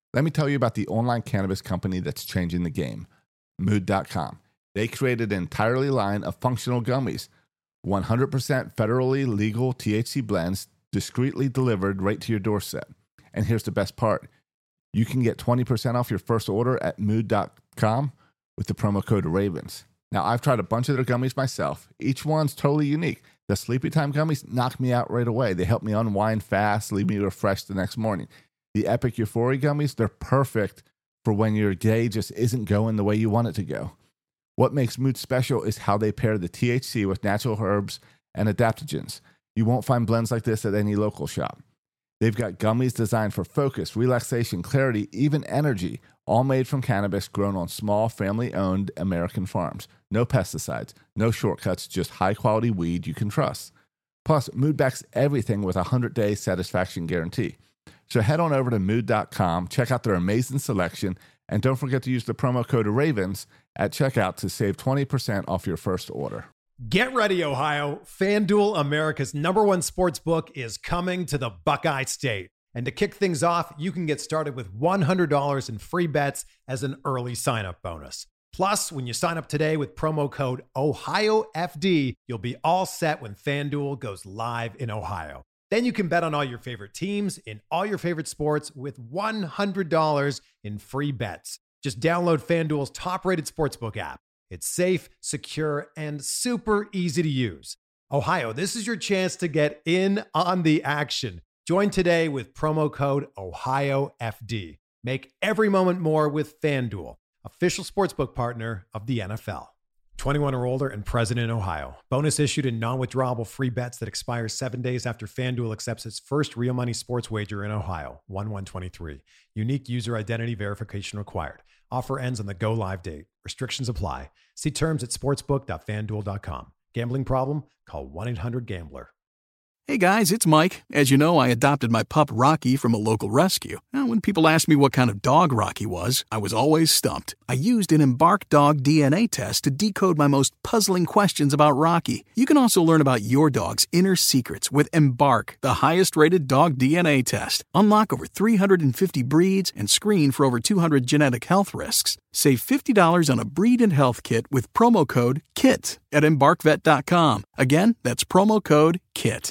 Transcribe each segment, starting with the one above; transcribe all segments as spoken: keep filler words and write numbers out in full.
Let me tell you about the online cannabis company that's changing the game, mood dot com. They created an entirely line of functional gummies, one hundred percent federally legal T H C blends, discreetly delivered right to your doorstep. And here's the best part. You can get twenty percent off your first order at mood dot com with the promo code RAVENS. Now, I've tried a bunch of their gummies myself. Each one's totally unique. The Sleepy Time gummies knock me out right away. They help me unwind fast, leave me refreshed the next morning. The Epic Euphoria gummies, they're perfect for when your day just isn't going the way you want it to go. What makes Mood special is how they pair the T H C with natural herbs and adaptogens. You won't find blends like this at any local shop. They've got gummies designed for focus, relaxation, clarity, even energy, all made from cannabis grown on small, family-owned American farms. No pesticides, no shortcuts, just high-quality weed you can trust. Plus, Mood backs everything with a hundred-day satisfaction guarantee. So head on over to mood dot com, check out their amazing selection, and don't forget to use the promo code RAVENS at checkout to save twenty percent off your first order. Get ready, Ohio. FanDuel, America's number one sports book, is coming to the Buckeye State. And to kick things off, you can get started with one hundred dollars in free bets as an early sign-up bonus. Plus, when you sign up today with promo code Ohio F D, you'll be all set when FanDuel goes live in Ohio. Then you can bet on all your favorite teams in all your favorite sports with one hundred dollars in free bets. Just download FanDuel's top-rated sportsbook app. It's safe, secure, and super easy to use. Ohio, this is your chance to get in on the action. Join today with promo code Ohio F D. Make every moment more with FanDuel, official sportsbook partner of the N F L. twenty-one or older and present in Ohio. Bonus issued in non-withdrawable free bets that expire seven days after FanDuel accepts its first real money sports wager in Ohio, one one twenty-three. Unique user identity verification required. Offer ends on the go live date. Restrictions apply. See terms at sportsbook dot fan duel dot com. Gambling problem? Call one eight hundred gambler. Hey guys, it's Mike. As you know, I adopted my pup Rocky from a local rescue. Now, when people asked me what kind of dog Rocky was, I was always stumped. I used an Embark dog D N A test to decode my most puzzling questions about Rocky. You can also learn about your dog's inner secrets with Embark, the highest-rated dog D N A test. Unlock over three hundred fifty breeds and screen for over two hundred genetic health risks. Save fifty dollars on a breed and health kit with promo code KIT at embark vet dot com. Again, that's promo code KIT.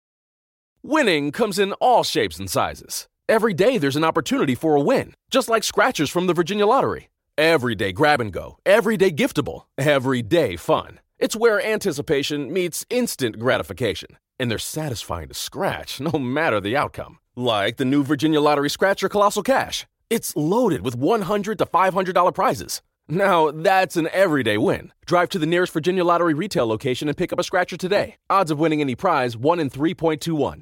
Winning comes in all shapes and sizes. Every day there's an opportunity for a win, just like scratchers from the Virginia Lottery. Everyday grab and go, everyday giftable, everyday fun. It's where anticipation meets instant gratification. And they're satisfying to scratch, no matter the outcome. Like the new Virginia Lottery Scratcher Colossal Cash. It's loaded with one hundred to five hundred dollars prizes. Now, that's an everyday win. Drive to the nearest Virginia Lottery retail location and pick up a scratcher today. Odds of winning any prize, one in three point two one.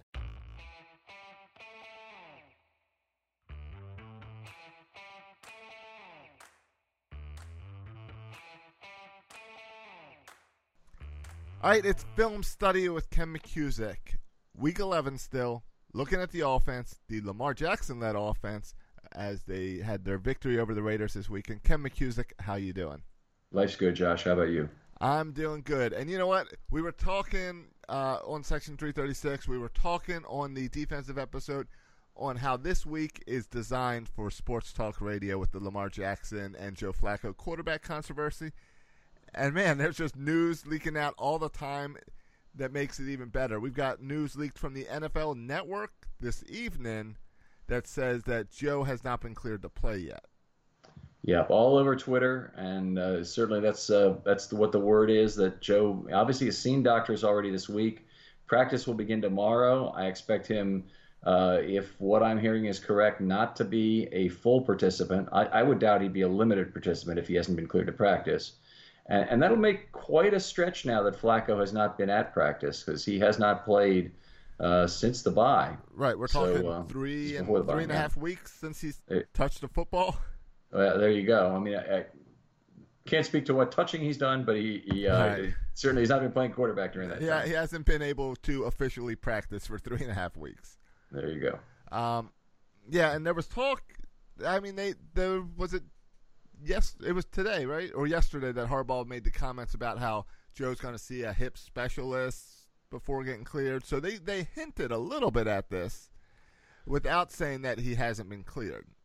All right, it's Film Study with Ken McCusick. Week eleven still, looking at the offense, the Lamar Jackson-led offense, as they had their victory over the Raiders this weekend. Ken McCusick, how you doing? Life's good, Josh. How about you? I'm doing good. And you know what? We were talking uh, on Section three thirty-six. We were talking on the defensive episode on how this week is designed for sports talk radio with the Lamar Jackson and Joe Flacco quarterback controversy. And, man, there's just news leaking out all the time that makes it even better. We've got news leaked from the N F L Network this evening that says that Joe has not been cleared to play yet. Yeah, all over Twitter, and uh, certainly that's uh, that's the, what the word is, that Joe obviously has seen doctors already this week. Practice will begin tomorrow. I expect him, uh, if what I'm hearing is correct, not to be a full participant. I, I would doubt he'd be a limited participant if he hasn't been cleared to practice. And, and that'll make quite a stretch now that Flacco has not been at practice, because he has not played uh, since the bye. Right, we're talking so, uh, three and bye, three and a yeah. half weeks since he's it, touched the football. Well, there you go. I mean, I, I can't speak to what touching he's done, but he, he uh, right. certainly he's not been playing quarterback during that yeah, time. he hasn't been able to officially practice for three and a half weeks. There you go. Um, yeah, and there was talk. I mean, they there was it. Yes, it was today, right, or yesterday, that Harbaugh made the comments about how Joe's going to see a hip specialist before getting cleared. So they, they hinted a little bit at this without saying that he hasn't been cleared.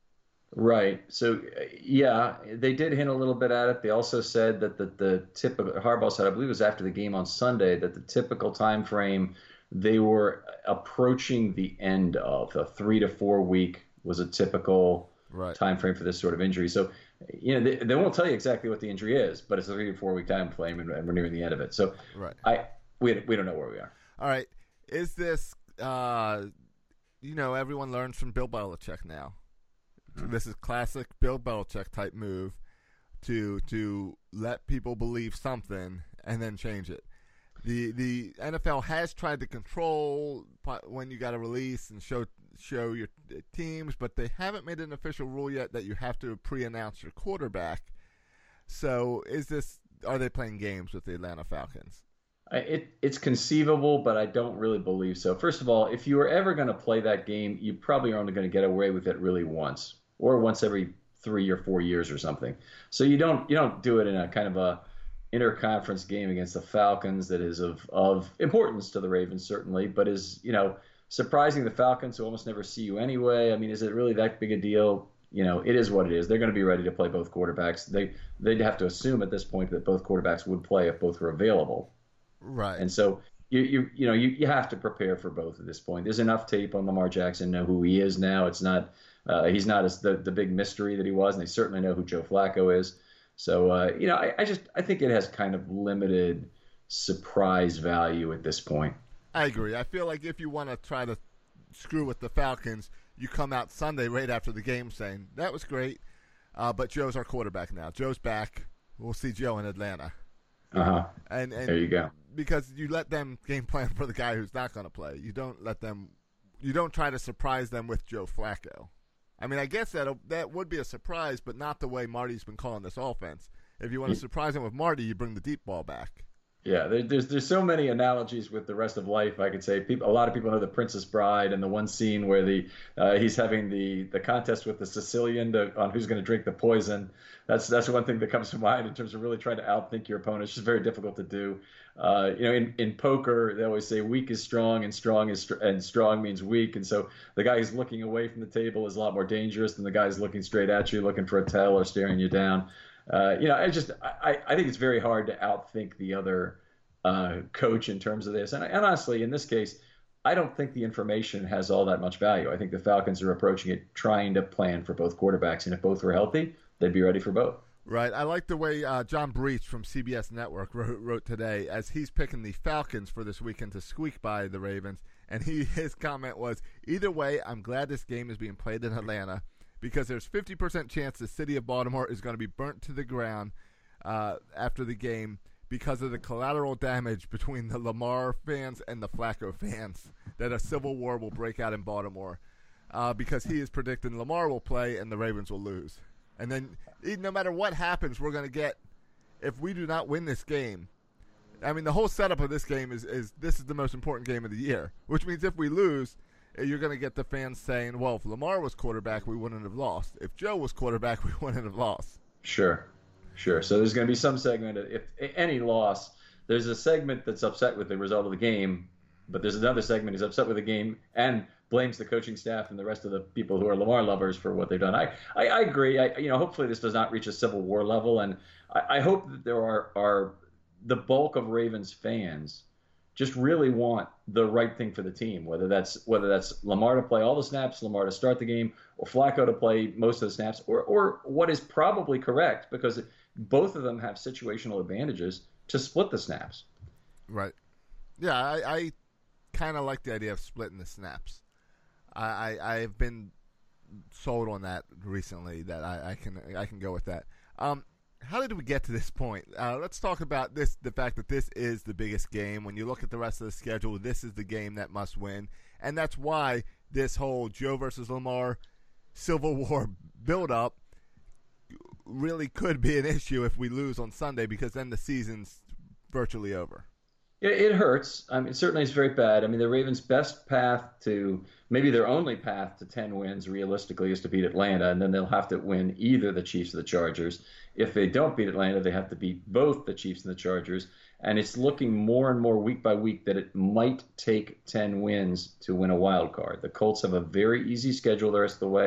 Right. So, yeah, they did hint a little bit at it. They also said that the, the typical, Harbaugh said, I believe it was after the game on Sunday, that the typical time frame they were approaching the end of. A three to four week was a typical right. time frame for this sort of injury. So, you know, they, they won't tell you exactly what the injury is, but it's a three to four week time frame, and, and we're nearing the end of it. So, right. I we we don't know where we are. All right. Is this, uh, you know, everyone learns from Bill Belichick now. This is classic Bill Belichick type move to to let people believe something and then change it. The the N F L has tried to control when you got to release and show show your teams, but they haven't made an official rule yet that you have to pre-announce your quarterback. So is this, are they playing games with the Atlanta Falcons? It, it's conceivable, but I don't really believe so. First of all, if you were ever going to play that game, you probably are only going to get away with it really once, or once every three or four years or something. So you don't you don't do it in a kind of a interconference game against the Falcons that is of of importance to the Ravens certainly, but is, you know, surprising the Falcons who almost never see you anyway. I mean, is it really that big a deal? You know, it is what it is. They're going to be ready to play both quarterbacks. They they'd have to assume at this point that both quarterbacks would play if both were available. Right. And so you you you know you, you have to prepare for both at this point. There's enough tape on Lamar Jackson to know who he is now. It's not uh, he's not as the the big mystery that he was, and they certainly know who Joe Flacco is. So uh, you know, I, I just I think it has kind of limited surprise value at this point. I agree. I feel like if you want to try to screw with the Falcons, you come out Sunday right after the game saying that was great, uh, but Joe's our quarterback now. Joe's back. We'll see Joe in Atlanta. Uh huh. And, and there you go. Because you let them game plan for the guy who's not going to play. You don't let them. You don't try to surprise them with Joe Flacco. I mean, I guess that that would be a surprise, but not the way Marty's been calling this offense. If you want to surprise him with Marty, you bring the deep ball back. Yeah, there, there's there's so many analogies with the rest of life. I could say people, a lot of people know the Princess Bride and the one scene where the uh, he's having the, the contest with the Sicilian to, on who's going to drink the poison. That's that's one thing that comes to mind in terms of really trying to outthink your opponent. It's just very difficult to do. Uh, you know, in, in poker, they always say weak is strong and strong is and strong means weak. And so the guy who's looking away from the table is a lot more dangerous than the guy who's looking straight at you, looking for a tell or staring you down. Uh, you know, I just I, I think it's very hard to outthink the other uh, coach in terms of this. And, and honestly, in this case, I don't think the information has all that much value. I think the Falcons are approaching it trying to plan for both quarterbacks, and if both were healthy, they'd be ready for both. Right. I like the way uh, John Breach from C B S Network wrote, wrote today as he's picking the Falcons for this weekend to squeak by the Ravens. And he his comment was, either way, I'm glad this game is being played in Atlanta because there's fifty percent chance the city of Baltimore is going to be burnt to the ground uh, after the game because of the collateral damage between the Lamar fans and the Flacco fans, that a civil war will break out in Baltimore uh, because he is predicting Lamar will play and the Ravens will lose. And then no matter what happens, we're going to get, if we do not win this game, I mean, the whole setup of this game is, is this is the most important game of the year, which means if we lose, you're going to get the fans saying, well, if Lamar was quarterback, we wouldn't have lost. If Joe was quarterback, we wouldn't have lost. Sure, sure. So there's going to be some segment, if any loss, there's a segment that's upset with the result of the game, but there's another segment who's upset with the game and blames the coaching staff and the rest of the people who are Lamar lovers for what they've done. I, I, I agree. I, you know, hopefully this does not reach a civil war level, and I, I hope that there are, are the bulk of Ravens fans just really want the right thing for the team, whether that's whether that's Lamar to play all the snaps, Lamar to start the game, or Flacco to play most of the snaps, or or what is probably correct because both of them have situational advantages to split the snaps. Right. Yeah, I, I kind of like the idea of splitting the snaps. I, I I've been sold on that recently. That I, I can I can go with that. Um, how did we get to this point? Uh, let's talk about this. The fact that this is the biggest game. When you look at the rest of the schedule, this is the game that must win, and that's why this whole Joe versus Lamar Civil War build-up really could be an issue if we lose on Sunday, because then the season's virtually over. It, it hurts. I mean, certainly it's very bad. I mean, the Ravens' best path to, maybe their only path to ten wins realistically is to beat Atlanta, and then they'll have to win either the Chiefs or the Chargers. If they don't beat Atlanta, they have to beat both the Chiefs and the Chargers. And it's looking more and more week by week that it might take ten wins to win a wild card. The Colts have a very easy schedule the rest of the way.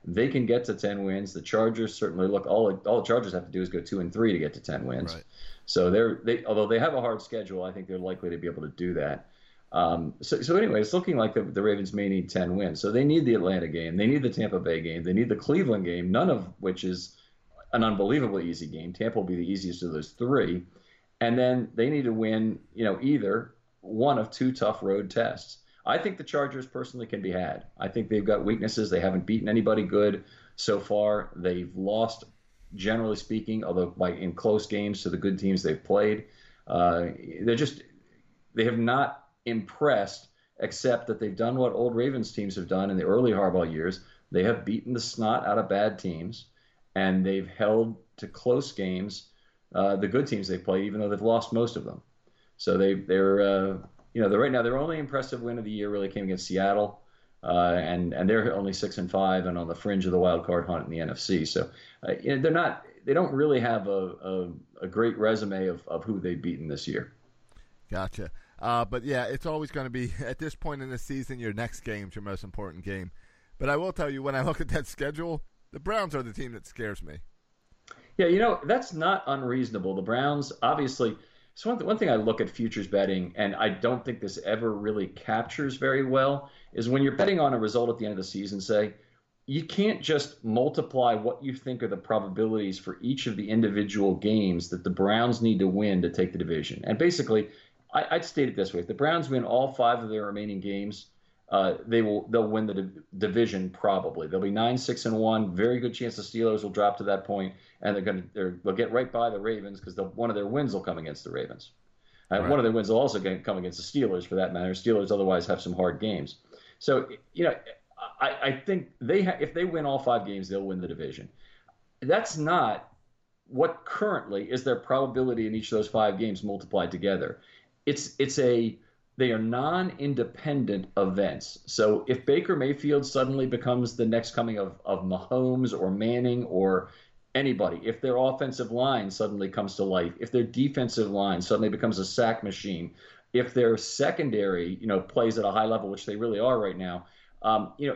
They can get to ten wins. The Chargers certainly look, all all the Chargers have to do is go two and three to get to ten wins. Right. So they're they although they have a hard schedule, I think they're likely to be able to do that. Um, so, so anyway, it's looking like the, the Ravens may need ten wins. So they need the Atlanta game. They need the Tampa Bay game. They need the Cleveland game, none of which is an unbelievably easy game. Tampa will be the easiest of those three. And then they need to win, you know, either one of two tough road tests. I think the Chargers personally can be had. I think they've got weaknesses. They haven't beaten anybody good so far. They've lost, generally speaking, although by in close games to the good teams they've played. Uh, they're just, they have not impressed, except that they've done what old Ravens teams have done in the early Harbaugh years. They have beaten the snot out of bad teams, and they've held to close games uh, the good teams they've played, even though they've lost most of them. So they, they're, uh, you know, they're right now their only impressive win of the year really came against Seattle, uh, and and they're only six and five and on the fringe of the wild card hunt in the N F C. So uh, you know, they're not, they don't really have a, a, a great resume of, of who they've beaten this year. Gotcha. Uh, but, yeah, it's always going to be, at this point in the season, your next game's your most important game. But I will tell you, when I look at that schedule, the Browns are the team that scares me. Yeah, you know, that's not unreasonable. The Browns, obviously, so one, th- one thing I look at futures betting, and I don't think this ever really captures very well, is when you're betting on a result at the end of the season, say, you can't just multiply what you think are the probabilities for each of the individual games that the Browns need to win to take the division. And basically, I, I'd state it this way: if the Browns win all five of their remaining games, uh, they will they'll win the div- division probably. They'll be nine six and one. Very good chance the Steelers will drop to that point, and they're going to they'll get right by the Ravens because one of their wins will come against the Ravens. Uh, right. One of their wins will also come against the Steelers, for that matter. Steelers otherwise have some hard games. So you know, I, I think they ha- if they win all five games, they'll win the division. That's not what currently is their probability in each of those five games multiplied together. It's it's a they are non-independent events. So if Baker Mayfield suddenly becomes the next coming of, of Mahomes or Manning or anybody, if their offensive line suddenly comes to life, if their defensive line suddenly becomes a sack machine, if their secondary, you know, plays at a high level, which they really are right now, um, you know,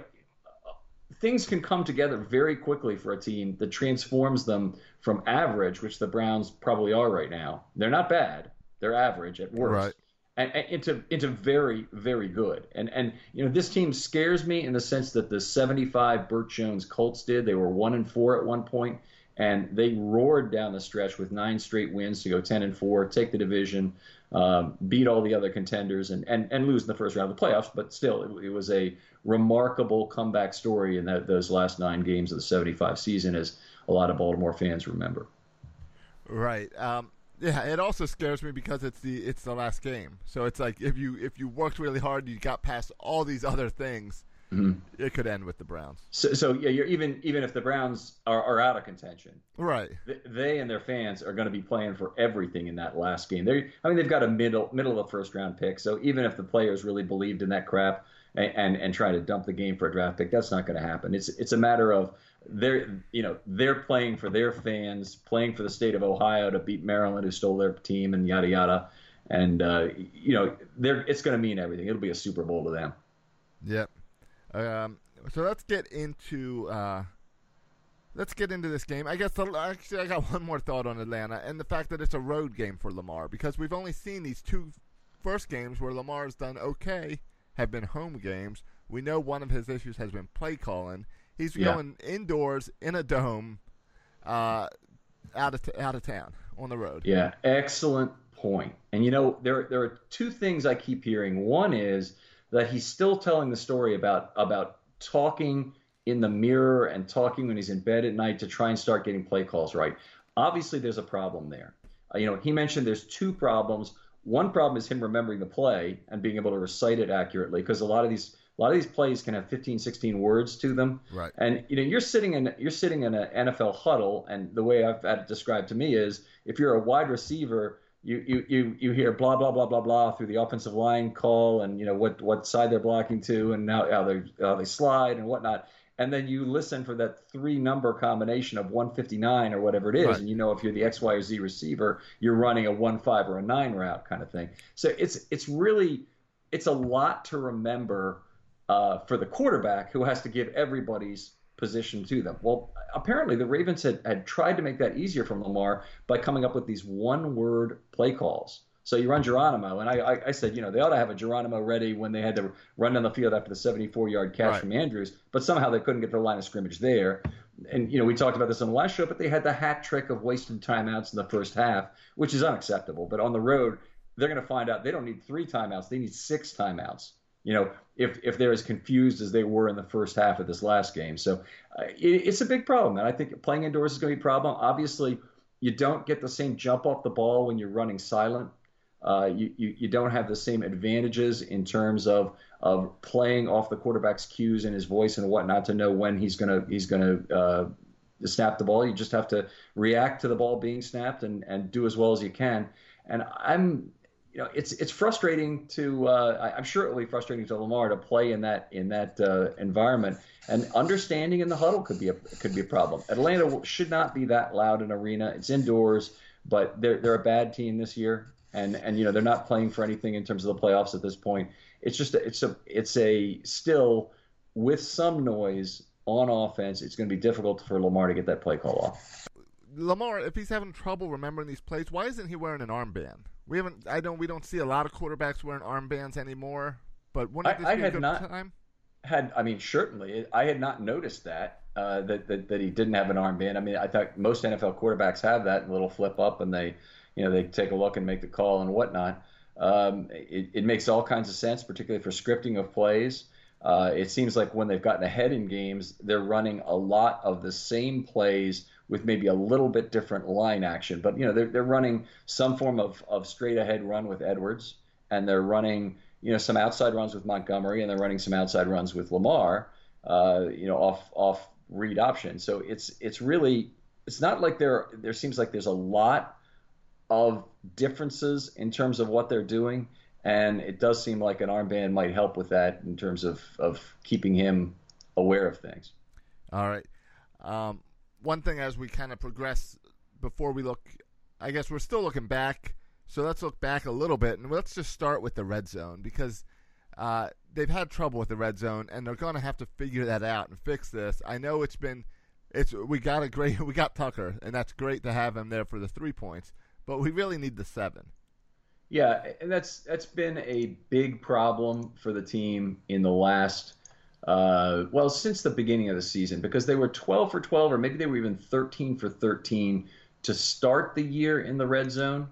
things can come together very quickly for a team that transforms them from average, which the Browns probably are right now. They're not bad. They're average at worst. Right. And, and into into very, very good. And, and you know, this team scares me in the sense that the seventy-five Burt Jones Colts did. They were one and four at one point, and they roared down the stretch with nine straight wins to go ten and four, take the division, um, beat all the other contenders, and, and, and lose in the first round of the playoffs. But still, it, it was a remarkable comeback story in that those last nine games of the seventy-five season, as a lot of Baltimore fans remember. Right. Um, yeah, it also scares me because it's the it's the last game. So it's like if you if you worked really hard, you got past all these other things, mm-hmm. it could end with the Browns. So, so yeah, you're even even if the Browns are, are out of contention, right? They, they and their fans are going to be playing for everything in that last game. They, I mean, they've got a middle middle of the first round pick. So even if the players really believed in that crap and and, and try to dump the game for a draft pick, that's not going to happen. It's it's a matter of they're you know they're playing for their fans, playing for the state of Ohio to beat Maryland, who stole their team, and yada yada. And uh, you know they're it's going to mean everything. It'll be a Super Bowl to them. Yep. Um, so let's get into uh, let's get into this game. I guess the, actually I got one more thought on Atlanta and the fact that it's a road game for Lamar, because we've only seen these two first games where Lamar's done okay have been home games. We know one of his issues has been play calling. He's yeah. going indoors in a dome, uh, out of t- out of town on the road. Yeah, excellent point. And you know there there are two things I keep hearing. One is that he's still telling the story about about talking in the mirror and talking when he's in bed at night to try and start getting play calls right. Obviously, there's a problem there. Uh, you know, he mentioned there's two problems. One problem is him remembering the play and being able to recite it accurately, because a lot of these a lot of these plays can have fifteen, sixteen words to them. Right. And you know, you're sitting in you're sitting in an N F L huddle, and the way I've had it described to me is if you're a wide receiver, You, you you you hear blah blah blah blah blah through the offensive line call, and you know what what side they're blocking to, and now how they how they slide and whatnot, and then you listen for that three number combination of one fifty-nine or whatever it is, right. And you know if you're the X, Y, or Z receiver, you're running a one five or a nine route kind of thing. So it's it's really it's a lot to remember uh, for the quarterback, who has to give everybody's position to them. Well, apparently the Ravens had, had tried to make that easier for Lamar by coming up with these one-word play calls. So you run Geronimo, and I, I, I said, you know, they ought to have a Geronimo ready when they had to run down the field after the seventy-four-yard catch right. from Andrews, but somehow they couldn't get to the line of scrimmage there. And, you know, we talked about this on the last show, but they had the hat trick of wasted timeouts in the first half, which is unacceptable. But on the road, they're going to find out they don't need three timeouts. They need six timeouts, you know, if if they're as confused as they were in the first half of this last game. So uh, it, it's a big problem. And I think playing indoors is going to be a problem. Obviously, you don't get the same jump off the ball when you're running silent. Uh, you, you you don't have the same advantages in terms of of playing off the quarterback's cues and his voice and whatnot to know when he's gonna he's gonna uh, snap the ball. You just have to react to the ball being snapped and, and do as well as you can. And I'm you know it's it's frustrating to uh, I'm sure it will be frustrating to Lamar to play in that in that uh, environment. And understanding in the huddle could be a could be a problem. Atlanta should not be that loud an arena. It's indoors, but they're they're a bad team this year. And, and you know, they're not playing for anything in terms of the playoffs at this point. It's just, it's a, it's a still with some noise on offense. It's going to be difficult for Lamar to get that play call off. Lamar, if he's having trouble remembering these plays, why isn't he wearing an armband? We haven't, I don't, we don't see a lot of quarterbacks wearing armbands anymore, but wouldn't this I, I be a had good not time? Had, I mean, certainly I had not noticed that, uh, that, that, that he didn't have an armband. I mean, I thought most N F L quarterbacks have that little flip up and they, you know, they take a look and make the call and whatnot. Um, it, it makes all kinds of sense, particularly for scripting of plays. Uh, it seems like when they've gotten ahead in games, they're running a lot of the same plays with maybe a little bit different line action. But, you know, they're, they're running some form of, of straight ahead run with Edwards, and they're running, you know, some outside runs with Montgomery, and they're running some outside runs with Lamar, uh, you know, off off read option. So it's it's really it's not like there there seems like there's a lot of differences in terms of what they're doing, and it does seem like an armband might help with that in terms of, of keeping him aware of things. All right. Um, one thing as we kind of progress before we look, I guess we're still looking back, so let's look back a little bit, and let's just start with the red zone because uh, they've had trouble with the red zone, and they're going to have to figure that out and fix this. I know it's been, it's we got a great, we got Tucker, and that's great to have him there for the three points. But we really need the seven. Yeah, and that's that's been a big problem for the team in the last, uh, well, since the beginning of the season, because they were twelve for twelve, or maybe they were even thirteen for thirteen to start the year in the red zone,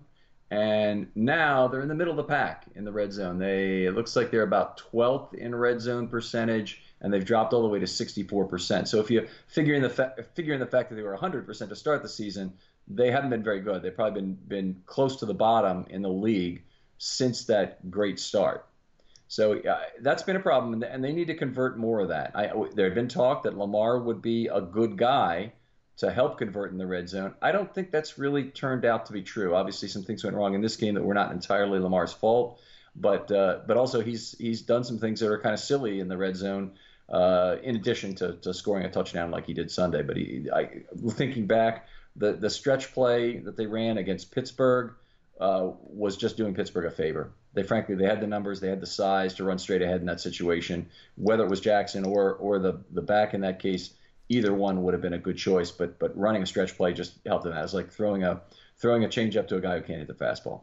and now they're in the middle of the pack in the red zone. They it looks like they're about twelfth in red zone percentage, and they've dropped all the way to sixty-four percent. So if you figure in the fa- figure in the fact that they were one hundred percent to start the season, they haven't been very good. They've probably been been close to the bottom in the league since that great start. So uh, that's been a problem, and they need to convert more of that. I, there had been talk that Lamar would be a good guy to help convert in the red zone. I don't think that's really turned out to be true. Obviously, some things went wrong in this game that were not entirely Lamar's fault, but uh, but also he's he's done some things that are kind of silly in the red zone. Uh, in addition to, to scoring a touchdown like he did Sunday, but he, I, thinking back. The the stretch play that they ran against Pittsburgh uh, was just doing Pittsburgh a favor. They frankly they had the numbers, they had the size to run straight ahead in that situation. Whether it was Jackson or or the the back in that case, either one would have been a good choice. But but running a stretch play just helped them out. It was like throwing a throwing a changeup to a guy who can't hit the fastball.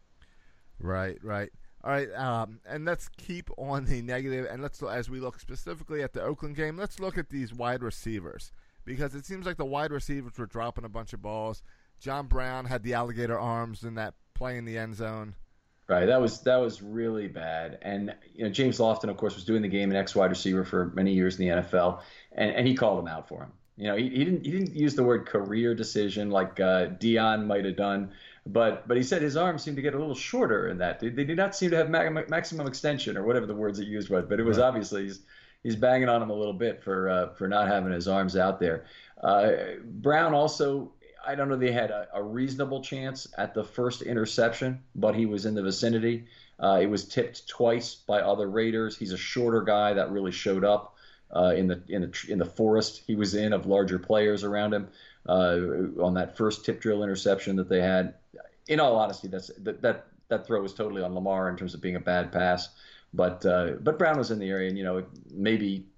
Right, right. All right, um, and let's keep on the negative, and let's as we look specifically at the Oakland game, let's look at these wide receivers. Because it seems like the wide receivers were dropping a bunch of balls. John Brown had the alligator arms in that play in the end zone. Right, that was that was really bad. And you know, James Lofton, of course, was doing the game an ex-wide receiver for many years in the N F L, and, and he called him out for him. You know, he, he didn't he didn't use the word career decision like uh, Dion might have done, but but he said his arms seemed to get a little shorter in that. They, they did not seem to have ma- maximum extension or whatever the words he used was, but it was right. Obviously he's, He's banging on him a little bit for uh, for not having his arms out there. Uh, Brown also, I don't know, they had a, a reasonable chance at the first interception, but he was in the vicinity. Uh, it was tipped twice by other Raiders. He's a shorter guy that really showed up uh, in the in the in the forest he was in of larger players around him uh, on that first tip drill interception that they had. In all honesty, that's that that that throw was totally on Lamar in terms of being a bad pass. But uh, but Brown was in the area, and you know maybe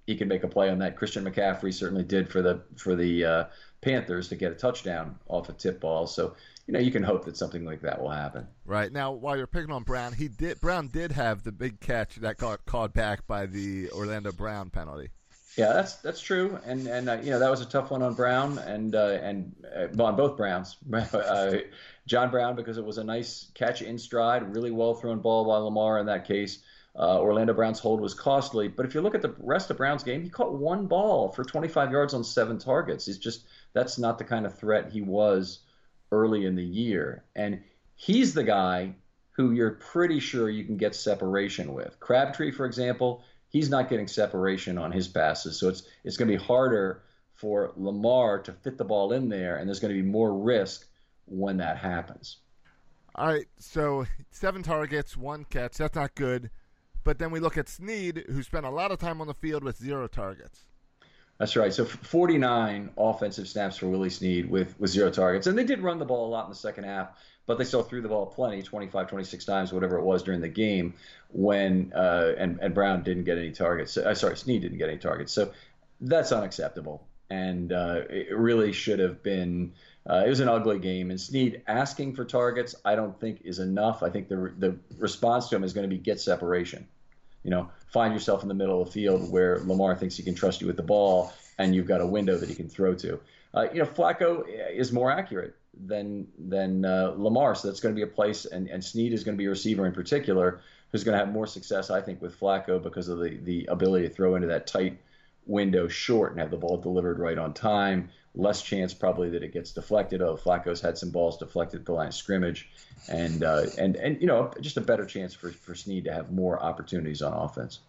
he can make a play on that. Christian McCaffrey certainly did for the for the uh, Panthers to get a touchdown off a tip ball. So, you know, you can hope that something like that will happen. Right. Now, while you're picking on Brown, he did Brown did have the big catch that got called back by the Orlando Brown penalty. Yeah, that's that's true, and and uh, you know that was a tough one on Brown and uh, and uh, well, on both Browns. uh, John Brown, because it was a nice catch in stride, really well thrown ball by Lamar in that case. Uh, Orlando Brown's hold was costly, but if you look at the rest of Brown's game, he caught one ball for twenty-five yards on seven targets. He's just that's not the kind of threat he was early in the year, and he's the guy who you're pretty sure you can get separation with. Crabtree, for example. He's not getting separation on his passes, so it's it's going to be harder for Lamar to fit the ball in there, and there's going to be more risk when that happens. All right, so seven targets, one catch. That's not good. But then we look at Snead, who spent a lot of time on the field with zero targets. That's right. So forty-nine offensive snaps for Willie Snead with, with zero targets. And they did run the ball a lot in the second half, but they still threw the ball plenty, twenty-five, twenty-six times, whatever it was during the game, when uh, and, and Brown didn't get any targets. Uh, sorry, Snead didn't get any targets. So that's unacceptable. And uh, it really should have been uh, – it was an ugly game. And Snead asking for targets I don't think is enough. I think the the response to him is going to be get separation. You know, find yourself in the middle of the field where Lamar thinks he can trust you with the ball and you've got a window that he can throw to. Uh, you know, Flacco is more accurate than than uh, Lamar, so that's going to be a place, and, and Snead is going to be a receiver in particular who's going to have more success, I think, with Flacco because of the, the ability to throw into that tight window short and have the ball delivered right on time. Less chance probably that it gets deflected. Oh, Flacco's had some balls deflected at the line of scrimmage. And, uh, and and you know, just a better chance for, for Snead to have more opportunities on offense.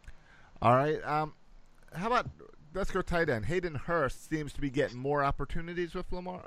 All right. Um, how about, let's go tight end. Hayden Hurst seems to be getting more opportunities with Lamar.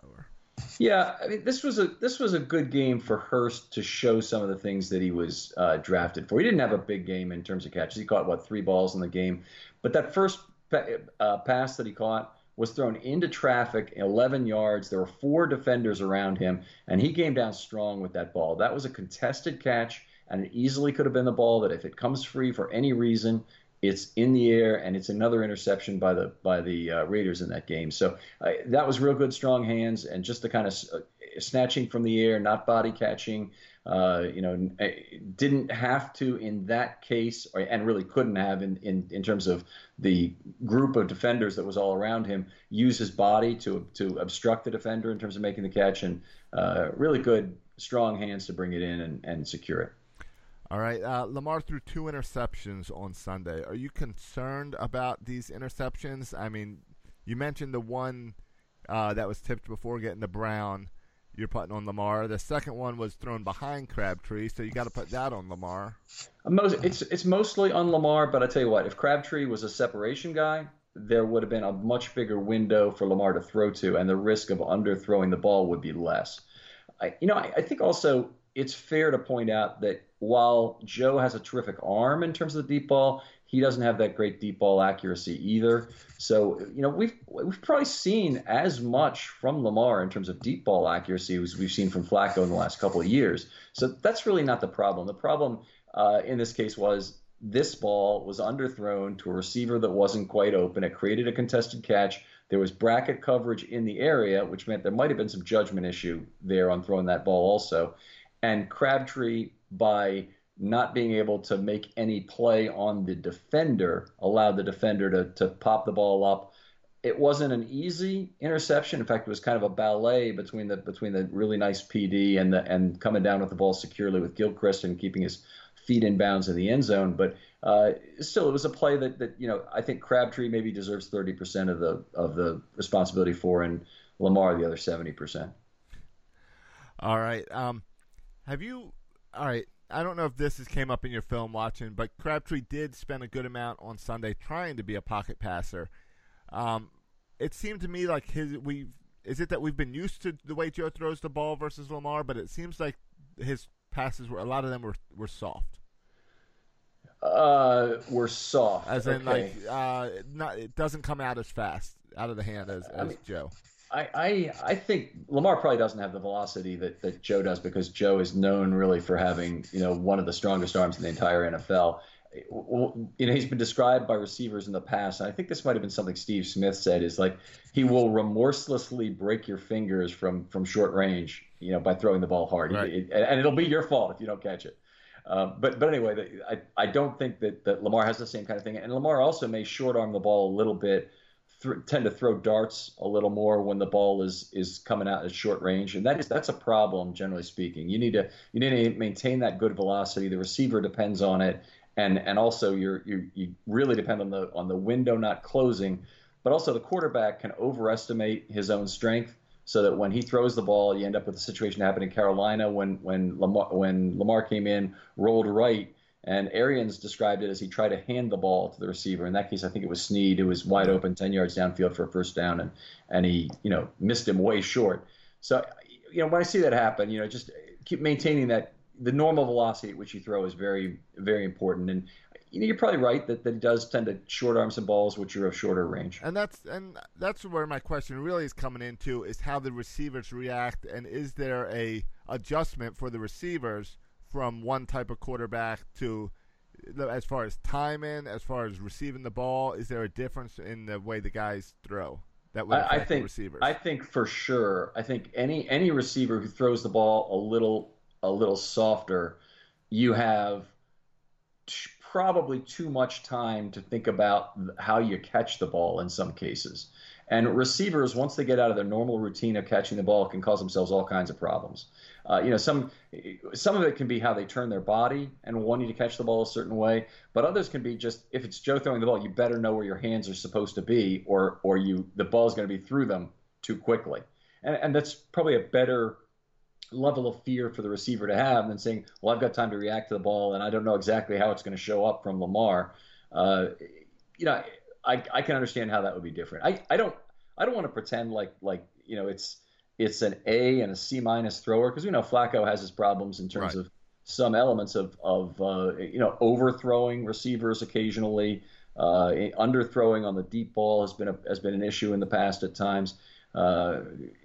Yeah, I mean, this was a this was a good game for Hurst to show some of the things that he was uh, drafted for. He didn't have a big game in terms of catches. He caught, what, three balls in the game. But that first uh, pass that he caught was thrown into traffic, eleven yards. There were four defenders around him, and he came down strong with that ball. That was a contested catch, and it easily could have been the ball that if it comes free for any reason, it's in the air, and it's another interception by the by the uh, Raiders in that game. So uh, that was real good, strong hands, and just the kind of uh, snatching from the air, not body catching. Uh, you know, didn't have to in that case, or, and really couldn't have in, in, in terms of the group of defenders that was all around him, use his body to to obstruct the defender in terms of making the catch, and uh, really good, strong hands to bring it in and, and secure it. All right, uh, Lamar threw two interceptions on Sunday. Are you concerned about these interceptions? I mean, you mentioned the one uh, that was tipped before getting to Brown. You're putting on Lamar. The second one was thrown behind Crabtree, so you got to put that on Lamar. Most, it's it's mostly on Lamar, but I tell you what, if Crabtree was a separation guy, there would have been a much bigger window for Lamar to throw to, and the risk of underthrowing the ball would be less. I, you know, I, I think also it's fair to point out that while Joe has a terrific arm in terms of the deep ball, he doesn't have that great deep ball accuracy either. So, you know, we've we've probably seen as much from Lamar in terms of deep ball accuracy as we've seen from Flacco in the last couple of years. So that's really not the problem. The problem uh, in this case was this ball was underthrown to a receiver that wasn't quite open. It created a contested catch. There was bracket coverage in the area, which meant there might have been some judgment issue there on throwing that ball also. And Crabtree, by not being able to make any play on the defender, allowed the defender to to pop the ball up. It wasn't an easy interception. In fact, it was kind of a ballet between the between the really nice P D and the and coming down with the ball securely with Gilchrist and keeping his feet in bounds in the end zone. But uh, still, it was a play that that you know I think Crabtree maybe deserves thirty percent of the of the responsibility for, and Lamar the other seventy percent. All right. Um, have you? All right. I don't know if this has came up in your film watching, but Crabtree did spend a good amount on Sunday trying to be a pocket passer. Um, it seemed to me like his we is it that we've been used to the way Joe throws the ball versus Lamar, but it seems like his passes were a lot of them were were soft. Uh, were soft, as in okay. like uh, not it doesn't come out as fast out of the hand as, as I mean, Joe. I, I I think Lamar probably doesn't have the velocity that, that Joe does because Joe is known really for having, you know, one of the strongest arms in the entire N F L. you know, he's been described by receivers in the past, and I think this might have been something Steve Smith said, is like he will remorselessly break your fingers from from short range, you know, by throwing the ball hard. Right. It, it, and it'll be your fault if you don't catch it. Uh, but but anyway, the, I, I don't think that, that Lamar has the same kind of thing. And Lamar also may short arm the ball a little bit, th- tend to throw darts a little more when the ball is is coming out at short range. And that is that's a problem, generally speaking. You need to you need to maintain that good velocity. The receiver depends on it. And and also you're, you you really depend on the on the window not closing. But also the quarterback can overestimate his own strength, so that when he throws the ball, you end up with a situation that happened in Carolina when when Lamar, when Lamar came in, rolled right, and Arians described it as he tried to hand the ball to the receiver. In that case, I think it was Snead, who was wide open ten yards downfield for a first down, and and he you know missed him way short. So you know when I see that happen, you know just keep maintaining that the normal velocity at which you throw is very very important. And you know, you're probably right that, that he does tend to short arm some balls which are of shorter range. And that's and that's where my question really is coming into, is how the receivers react, and is there a adjustment for the receivers from one type of quarterback to, as far as timing, as far as receiving the ball, is there a difference in the way the guys throw that would affect I think, the receivers? I think for sure. I think any any receiver who throws the ball a little a little softer, you have probably too much time to think about how you catch the ball in some cases. And receivers, once they get out of their normal routine of catching the ball, can cause themselves all kinds of problems. Uh, you know, some some of it can be how they turn their body and wanting to catch the ball a certain way, but others can be just, if it's Joe throwing the ball, you better know where your hands are supposed to be, or or you the ball's going to be through them too quickly. And and that's probably a better level of fear for the receiver to have than saying, well, I've got time to react to the ball and I don't know exactly how it's going to show up from Lamar. Uh, you know, I, I can understand how that would be different. I, I don't I don't want to pretend like like you know it's it's an A and a C minus thrower, because we know Flacco has his problems in terms right. of some elements of of uh, you know overthrowing receivers occasionally, uh, underthrowing on the deep ball has been a, has been an issue in the past at times. Uh,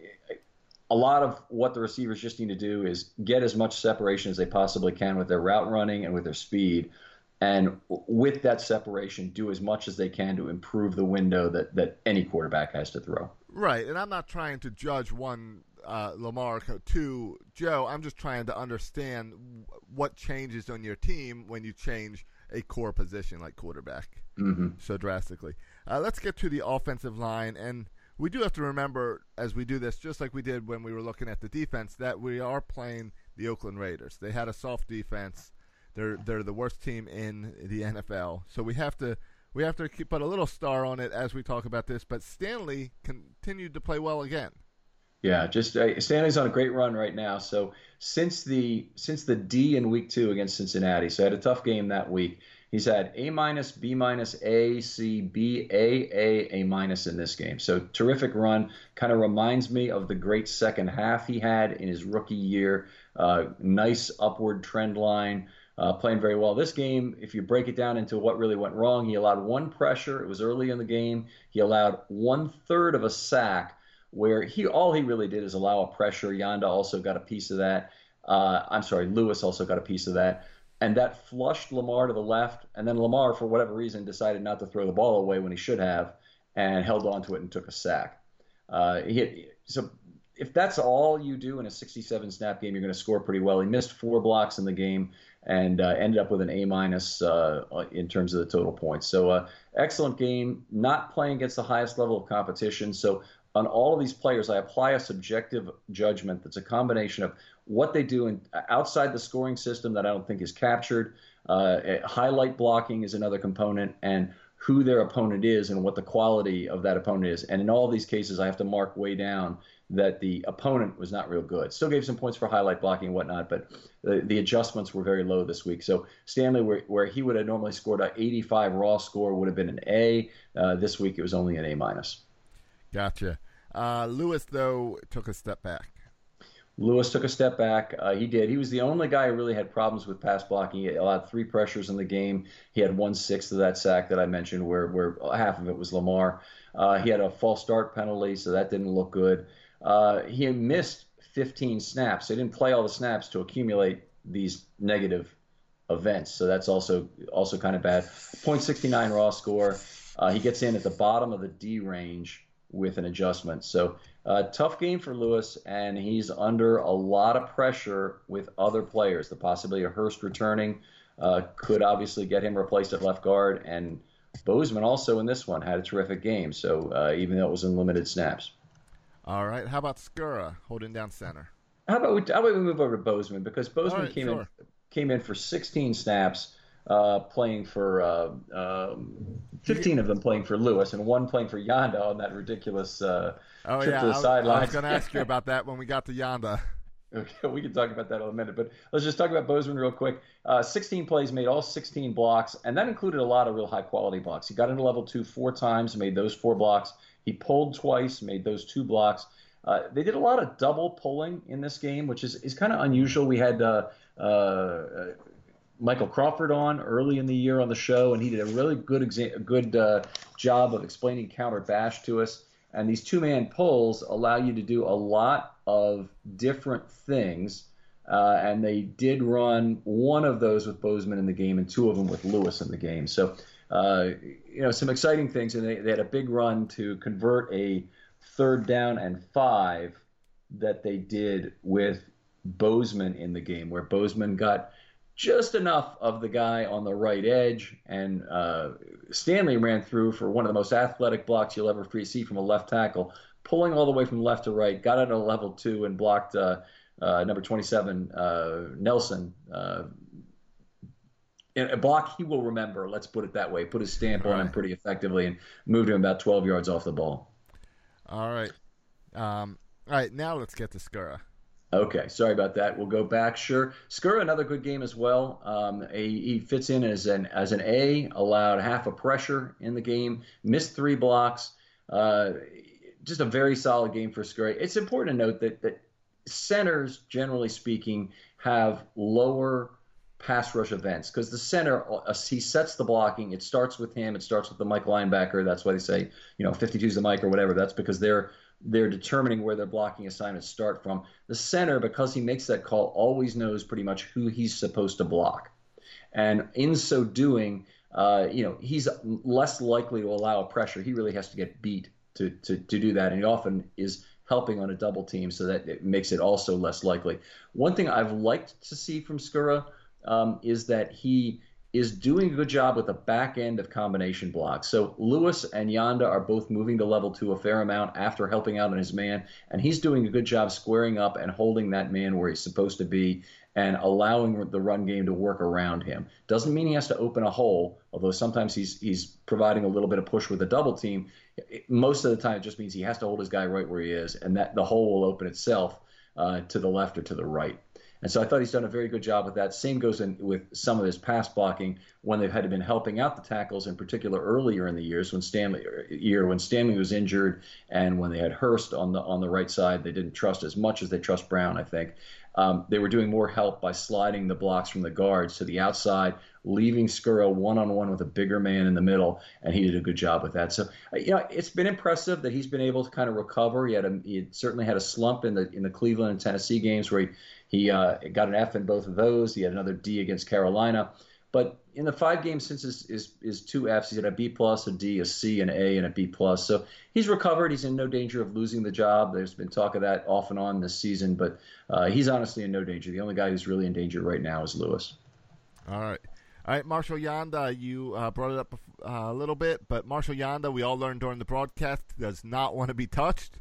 A lot of what the receivers just need to do is get as much separation as they possibly can with their route running and with their speed. And with that separation, do as much as they can to improve the window that, that any quarterback has to throw. Right. And I'm not trying to judge one uh, Lamar to Joe. I'm just trying to understand what changes on your team when you change a core position like quarterback mm-hmm. so drastically. Uh, let's get to the offensive line. And we do have to remember, as we do this, just like we did when we were looking at the defense, that we are playing the Oakland Raiders. They had a soft defense. They're they're the worst team in the N F L. So we have to we have to keep, put a little star on it as we talk about this. But Stanley continued to play well again. Yeah, just uh, Stanley's on a great run right now. So since the since the D in week two against Cincinnati, so had a tough game that week. He's had A minus, B minus, A, C, B, A, A, A minus in this game. So terrific run. Kind of reminds me of the great second half he had in his rookie year. Uh, nice upward trend line. Uh, playing very well. This game, if you break it down into what really went wrong, he allowed one pressure. It was early in the game. He allowed one third of a sack, where he all he really did is allow a pressure. Yanda also got a piece of that. Uh, I'm sorry, Lewis also got a piece of that. And that flushed Lamar to the left. And then Lamar, for whatever reason, decided not to throw the ball away when he should have, and held on to it and took a sack. Uh, he hit, so if that's all you do in a sixty-seven snap game, you're going to score pretty well. He missed four blocks in the game and uh, ended up with an A minus uh, in terms of the total points. So uh, excellent game, not playing against the highest level of competition. So on all of these players, I apply a subjective judgment that's a combination of what they do in, outside the scoring system that I don't think is captured. Uh, highlight blocking is another component, and who their opponent is and what the quality of that opponent is. And in all of these cases, I have to mark way down that the opponent was not real good. Still gave some points for highlight blocking and whatnot, but the, the adjustments were very low this week. So Stanley, where, where he would have normally scored an eighty-five raw score, would have been an A. Uh, this week it was only an A minus. Gotcha. Uh, Lewis, though, took a step back. Lewis took a step back. Uh, he did. He was the only guy who really had problems with pass blocking. He allowed three pressures in the game. He had one-sixth of that sack that I mentioned, where, where half of it was Lamar. Uh, he had a false start penalty, so that didn't look good. Uh, he missed fifteen snaps. They didn't play all the snaps to accumulate these negative events. So that's also also kind of bad. point six nine raw score. Uh, he gets in at the bottom of the D range with an adjustment. So uh, tough game for Lewis, and he's under a lot of pressure with other players. The possibility of Hurst returning uh, could obviously get him replaced at left guard, and Bozeman also in this one had a terrific game. So uh, even though it was in limited snaps. All right. How about Skura holding down center? How about we, how about we move over to Bozeman, because Bozeman right, came sure. in came in for sixteen snaps, uh, playing for uh, um, fifteen of them playing for Lewis, and one playing for Yanda on that ridiculous uh, Oh, trip yeah. to the I was, sidelines. I was going to ask you about that when we got to Yanda. Okay, we can talk about that in a minute, but let's just talk about Bozeman real quick. Uh, sixteen plays, made all sixteen blocks, and that included a lot of real high-quality blocks. He got into level two four times, made those four blocks. He pulled twice, made those two blocks. Uh, they did a lot of double pulling in this game, which is, is kind of unusual. We had uh, uh, Michael Crawford on early in the year on the show, and he did a really good exa- good uh, job of explaining counter bash to us. And these two-man pulls allow you to do a lot of different things, uh, and they did run one of those with Bozeman in the game and two of them with Lewis in the game. So, uh, you know, some exciting things, and they, they had a big run to convert a third down and five that they did with Bozeman in the game, where Bozeman got just enough of the guy on the right edge, and uh, Stanley ran through for one of the most athletic blocks you'll ever see from a left tackle, pulling all the way from left to right, got out of level two and blocked uh, uh, number twenty-seven, uh, Nelson. Uh, a block he will remember, let's put it that way, put his stamp All on right. him pretty effectively and moved him about twelve yards off the ball. All right. Um, all right, now let's get to Skura. Okay, sorry about that. We'll go back. Sure, Skura, another good game as well. Um, a, he fits in as an as an A. Allowed half a pressure in the game. Missed three blocks. Uh, just a very solid game for Skura. It's important to note that that centers, generally speaking, have lower pass rush events because the center, uh, he sets the blocking. It starts with him. It starts with the Mike linebacker. That's why they say, you know, fifty-two is the Mike or whatever. That's because they're they're determining where their blocking assignments start from. The center, because he makes that call, always knows pretty much who he's supposed to block. And in so doing, uh, you know, he's less likely to allow a pressure. He really has to get beat to, to, to do that. And he often is helping on a double team, so that it makes it also less likely. One thing I've liked to see from Skura um, is that he is doing a good job with the back end of combination blocks. So Lewis and Yanda are both moving to level two a fair amount after helping out on his man, and he's doing a good job squaring up and holding that man where he's supposed to be and allowing the run game to work around him. Doesn't mean he has to open a hole, although sometimes he's he's providing a little bit of push with a double team. It, most of the time it just means he has to hold his guy right where he is, and that the hole will open itself uh, to the left or to the right. And so I thought he's done a very good job with that. Same goes in with some of his pass blocking when they've had been helping out the tackles, in particular earlier in the years when Stanley year when Stanley was injured and when they had Hurst on the on the right side. They didn't trust as much as they trust Brown, I think. Um, they were doing more help by sliding the blocks from the guards to the outside, leaving Skura one-on-one with a bigger man in the middle, and he did a good job with that. So, you know, it's been impressive that he's been able to kind of recover. He had a, he had certainly had a slump in the in the Cleveland and Tennessee games where he, he uh, got an F in both of those. He had another D against Carolina. But in the five games since his, his, his two Fs, he's had a B plus, a D, a C, an A, and a B plus. So he's recovered. He's in no danger of losing the job. There's been talk of that off and on this season, but uh, he's honestly in no danger. The only guy who's really in danger right now is Lewis. All right. All right, Marshall Yanda, you uh, brought it up uh, a little bit, but Marshall Yanda, we all learned during the broadcast, does not want to be touched.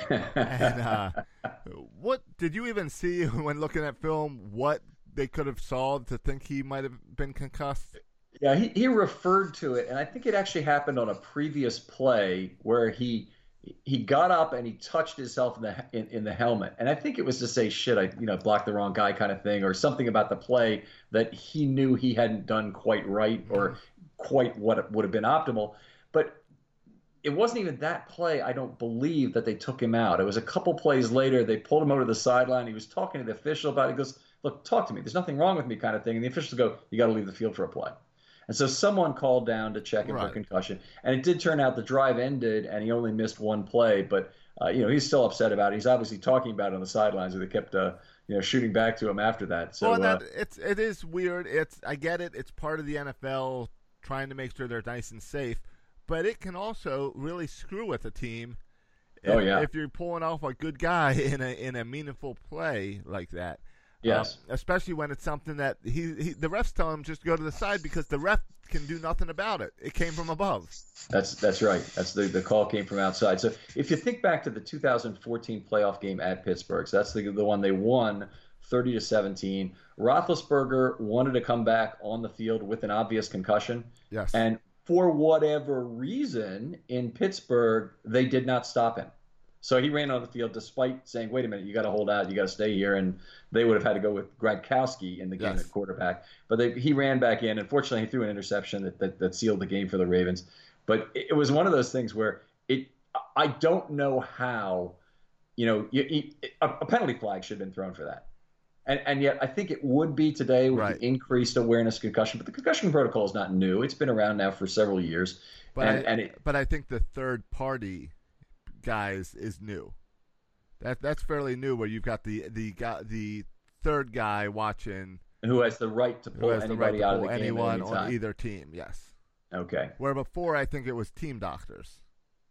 and uh, what did you even see when looking at film what they could have saw to think he might have been concussed? Yeah, he, he referred to it, and I think it actually happened on a previous play where he he got up and he touched himself in the in, in the helmet, and I think it was to say shit, I you know blocked the wrong guy kind of thing, or something about the play that he knew he hadn't done quite right or quite what would have been optimal, but it wasn't even that play, I don't believe, that they took him out. It was a couple plays later. They pulled him over to the sideline. He was talking to the official about it. He goes, look, talk to me. There's nothing wrong with me kind of thing. And the officials go, you got to leave the field for a play. And so someone called down to check him right. for concussion. And it did turn out the drive ended, and he only missed one play. But uh, you know, he's still upset about it. He's obviously talking about it on the sidelines, and they kept, uh, you know, shooting back to him after that. So well, that, uh, it's it is weird. It's I get it. It's part of the N F L trying to make sure they're nice and safe, but it can also really screw with a team. If, oh yeah, if you're pulling off a good guy in a in a meaningful play like that. Yes, um, especially when it's something that he, he the refs tell him just go to the side because the ref can do nothing about it. It came from above. That's that's right. That's the the call came from outside. So if you think back to the two thousand fourteen playoff game at Pittsburgh, so that's the the one they won thirty to seventeen. Roethlisberger wanted to come back on the field with an obvious concussion. Yes, and for whatever reason in Pittsburgh, they did not stop him. So he ran on the field despite saying, wait a minute, you got to hold out, you got to stay here. And they would have had to go with Gronkowski in the game yes. at quarterback. But they, he ran back in. Unfortunately, he threw an interception that, that, that sealed the game for the Ravens. But it, it was one of those things where it I don't know how, you know, you, you, a, a penalty flag should have been thrown for that. And, and yet I think it would be today with right. the increased awareness of concussion. But the concussion protocol is not new. It's been around now for several years. But, and, I, and it, but I think the third party guys is new. That that's fairly new, where you've got the the guy, the third guy watching, who has the right to pull anybody right to out pull of the game anyone at any time. on either team. Yes. Okay. Where before I think it was team doctors,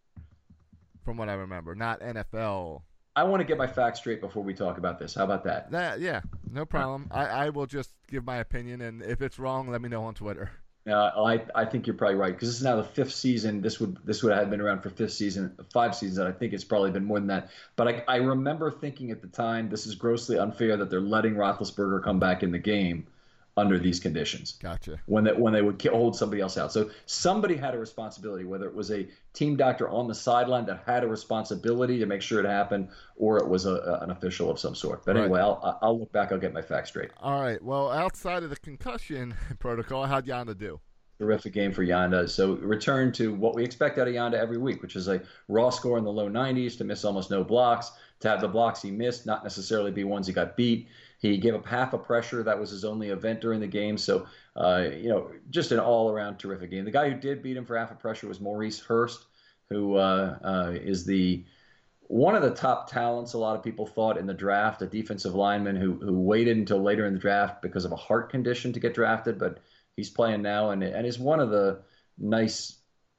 from what I remember, not N F L. I want to get my facts straight before we talk about this. How about that? That yeah, no problem. I, I will just give my opinion, and if it's wrong, let me know on Twitter. Uh, I I think you're probably right, because this is now the fifth season. This would this would have been around for fifth season, five seasons. I think it's probably been more than that. But I, I remember thinking at the time, this is grossly unfair that they're letting Roethlisberger come back in the game under these conditions. Gotcha. When that when they would hold somebody else out. So somebody had a responsibility, whether it was a team doctor on the sideline that had a responsibility to make sure it happened, or it was a, a, an official of some sort. But anyway, right. I'll I'll look back. I'll get my facts straight. All right. Well, outside of the concussion protocol, how'd Yanda do? Terrific game for Yanda. So return to what we expect out of Yanda every week, which is a raw score in the low nineties, to miss almost no blocks, to have the blocks he missed not necessarily be ones he got beat. He gave up half a pressure. That was his only event during the game. So, uh, you know, just an all-around terrific game. The guy who did beat him for half a pressure was Maurice Hurst, who uh, uh, is the one of the top talents, a lot of people thought, in the draft, a defensive lineman who who waited until later in the draft because of a heart condition to get drafted, but he's playing now and, and is one of the nice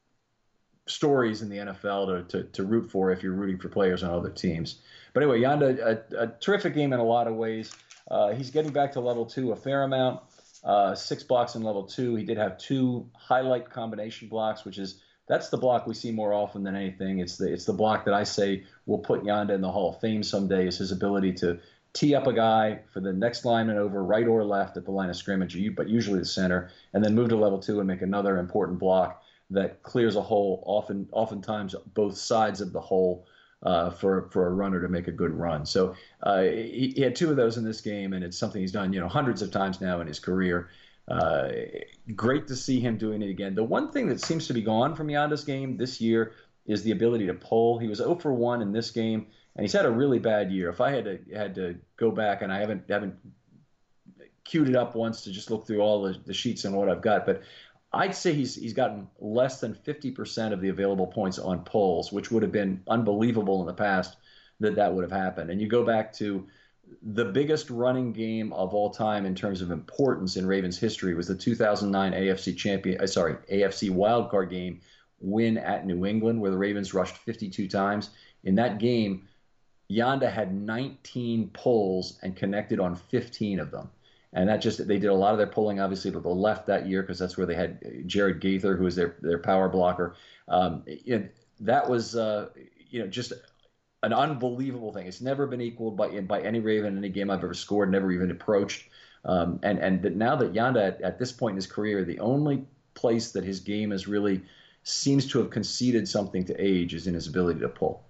stories in the N F L to, to, to root for if you're rooting for players on other teams. But anyway, Yanda, a, a terrific game in a lot of ways. Uh, he's getting back to level two a fair amount. Uh, six blocks in level two. He did have two highlight combination blocks, which is that's the block we see more often than anything. It's the it's the block that I say will put Yanda in the Hall of Fame someday. Is his ability to tee up a guy for the next lineman over, right or left at the line of scrimmage, but usually the center, and then move to level two and make another important block that clears a hole, often oftentimes both sides of the hole. Uh, for for a runner to make a good run. So uh, he, he had two of those in this game, and it's something he's done, you know, hundreds of times now in his career. Uh, great to see him doing it again. The one thing that seems to be gone from Yanda's game this year is the ability to pull. He was zero for one in this game, and he's had a really bad year. If I had to had to go back, and I haven't haven't queued it up once to just look through all the, the sheets and what I've got, but I'd say he's he's gotten less than fifty percent of the available points on pulls, which would have been unbelievable in the past that that would have happened. And you go back to the biggest running game of all time in terms of importance in Ravens history was the two thousand nine A F C champion, uh, sorry, A F C wildcard game win at New England, where the Ravens rushed fifty-two times. In that game, Yanda had nineteen pulls and connected on fifteen of them. And that just, they did a lot of their pulling, obviously, to the left that year, because that's where they had Jared Gaither, who was their, their power blocker. Um, you know, that was, uh, you know, just an unbelievable thing. It's never been equaled by by any Raven in any game I've ever scored, never even approached. Um, and and that now that Yanda, at, at this point in his career, the only place that his game is really seems to have conceded something to age is in his ability to pull.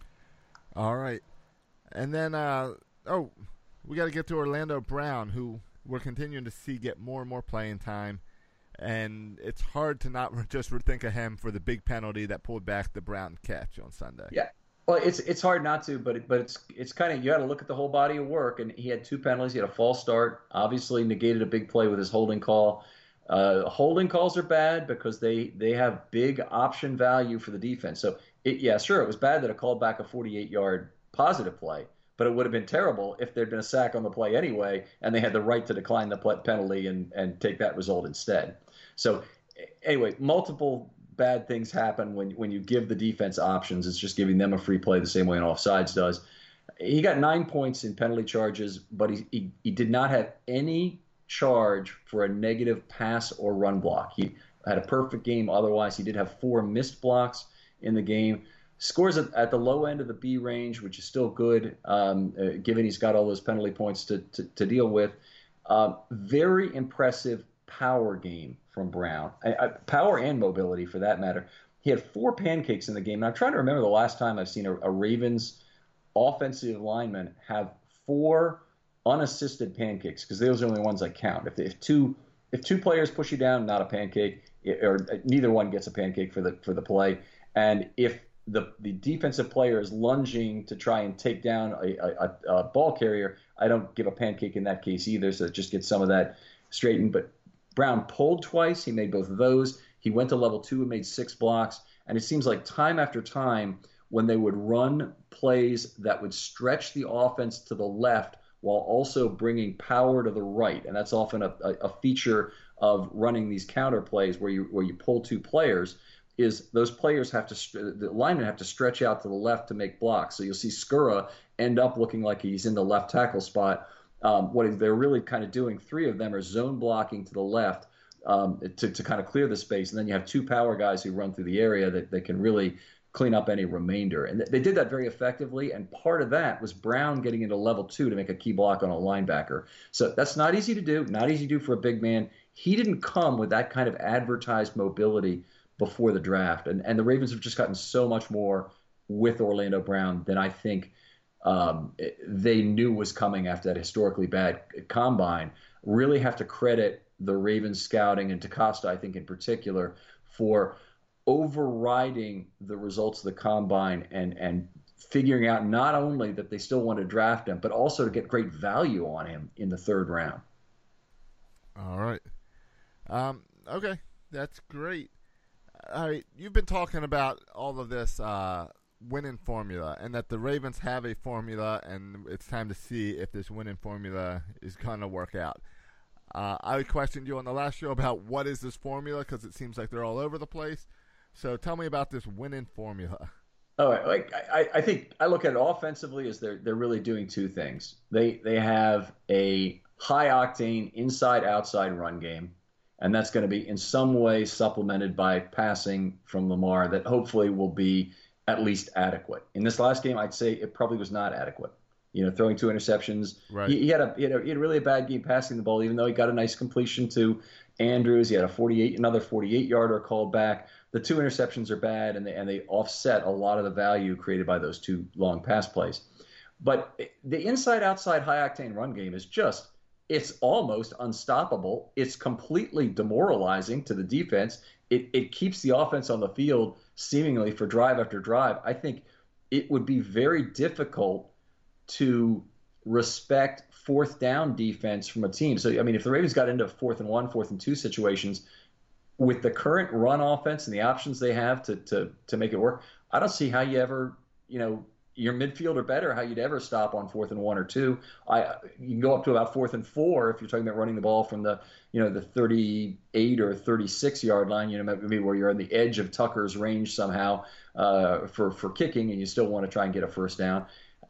All right. And then, uh, oh, we got to get to Orlando Brown, who we're continuing to see get more and more playing time, and it's hard to not just think of him for the big penalty that pulled back the Brown catch on Sunday. Yeah, well, it's it's hard not to, but it, but it's it's kind of, you got to look at the whole body of work. And he had two penalties. He had a false start, obviously negated a big play with his holding call. Uh, holding calls are bad because they they have big option value for the defense. So it, yeah, sure, it was bad that it called back a forty-eight-yard positive play, but it would have been terrible if there'd been a sack on the play anyway, and they had the right to decline the penalty and, and take that result instead. So anyway, multiple bad things happen when, when you give the defense options. It's just giving them a free play the same way an offsides does. He got nine points in penalty charges, but he, he, he did not have any charge for a negative pass or run block. He had a perfect game otherwise. He did have four missed blocks in the game. Scores at, at the low end of the B range, which is still good, um, uh, given he's got all those penalty points to, to, to deal with. Uh, very impressive power game from Brown. I, I, power and mobility, for that matter. He had four pancakes in the game. And I'm trying to remember the last time I've seen a, a Ravens offensive lineman have four unassisted pancakes, because those are the only ones that count. If, if two if two players push you down, not a pancake, or neither one gets a pancake for the for the play. And if the the defensive player is lunging to try and take down a, a, a ball carrier, I don't give a pancake in that case either, so it just gets some of that straightened. But Brown pulled twice. He made both of those. He went to level two and made six blocks. And it seems like time after time, when they would run plays that would stretch the offense to the left while also bringing power to the right, and that's often a, a feature of running these counter plays where you where you pull two players, is those players have to, the linemen have to stretch out to the left to make blocks. So you'll see Skura end up looking like he's in the left tackle spot. Um, what they're really kind of doing, three of them are zone blocking to the left um, to, to kind of clear the space. And then you have two power guys who run through the area that, that can really clean up any remainder. And they did that very effectively. And part of that was Brown getting into level two to make a key block on a linebacker. So that's not easy to do, not easy to do for a big man. He didn't come with that kind of advertised mobility before the draft. And, and the Ravens have just gotten so much more with Orlando Brown than I think um, they knew was coming after that historically bad combine. Really have to credit the Ravens scouting and DeCosta, I think in particular, for overriding the results of the combine and, and figuring out not only that they still want to draft him, but also to get great value on him in the third round. All right. Um, okay, that's great. All right, you've been talking about all of this uh, winning formula, and that the Ravens have a formula, and it's time to see if this winning formula is going to work out. Uh, I questioned you on the last show about what is this formula, because it seems like they're all over the place. So tell me about this winning formula. Oh, like I, I think I look at it offensively as they're they're really doing two things. They they have a high octane inside outside run game, and that's going to be in some way supplemented by passing from Lamar that hopefully will be at least adequate. In this last game, I'd say it probably was not adequate. You know, throwing two interceptions. Right. He, he had a he had a, he had a really a bad game passing the ball, even though he got a nice completion to Andrews. He had a forty-eight, another forty-eight yarder called back. The two interceptions are bad, and they and they offset a lot of the value created by those two long pass plays. But the inside-outside high-octane run game is just, it's almost unstoppable. It's completely demoralizing to the defense. It it keeps the offense on the field seemingly for drive after drive. I think it would be very difficult to respect fourth down defense from a team. So, I mean, if the Ravens got into fourth and one, fourth and two situations, with the current run offense and the options they have to to to make it work, I don't see how you ever, you know, your midfield or better, how you'd ever stop on fourth and one or two. I you can go up to about fourth and four if you're talking about running the ball from the, you know, the thirty-eight or thirty-six yard line, you know, maybe where you're on the edge of Tucker's range somehow uh, for for kicking, and you still want to try and get a first down.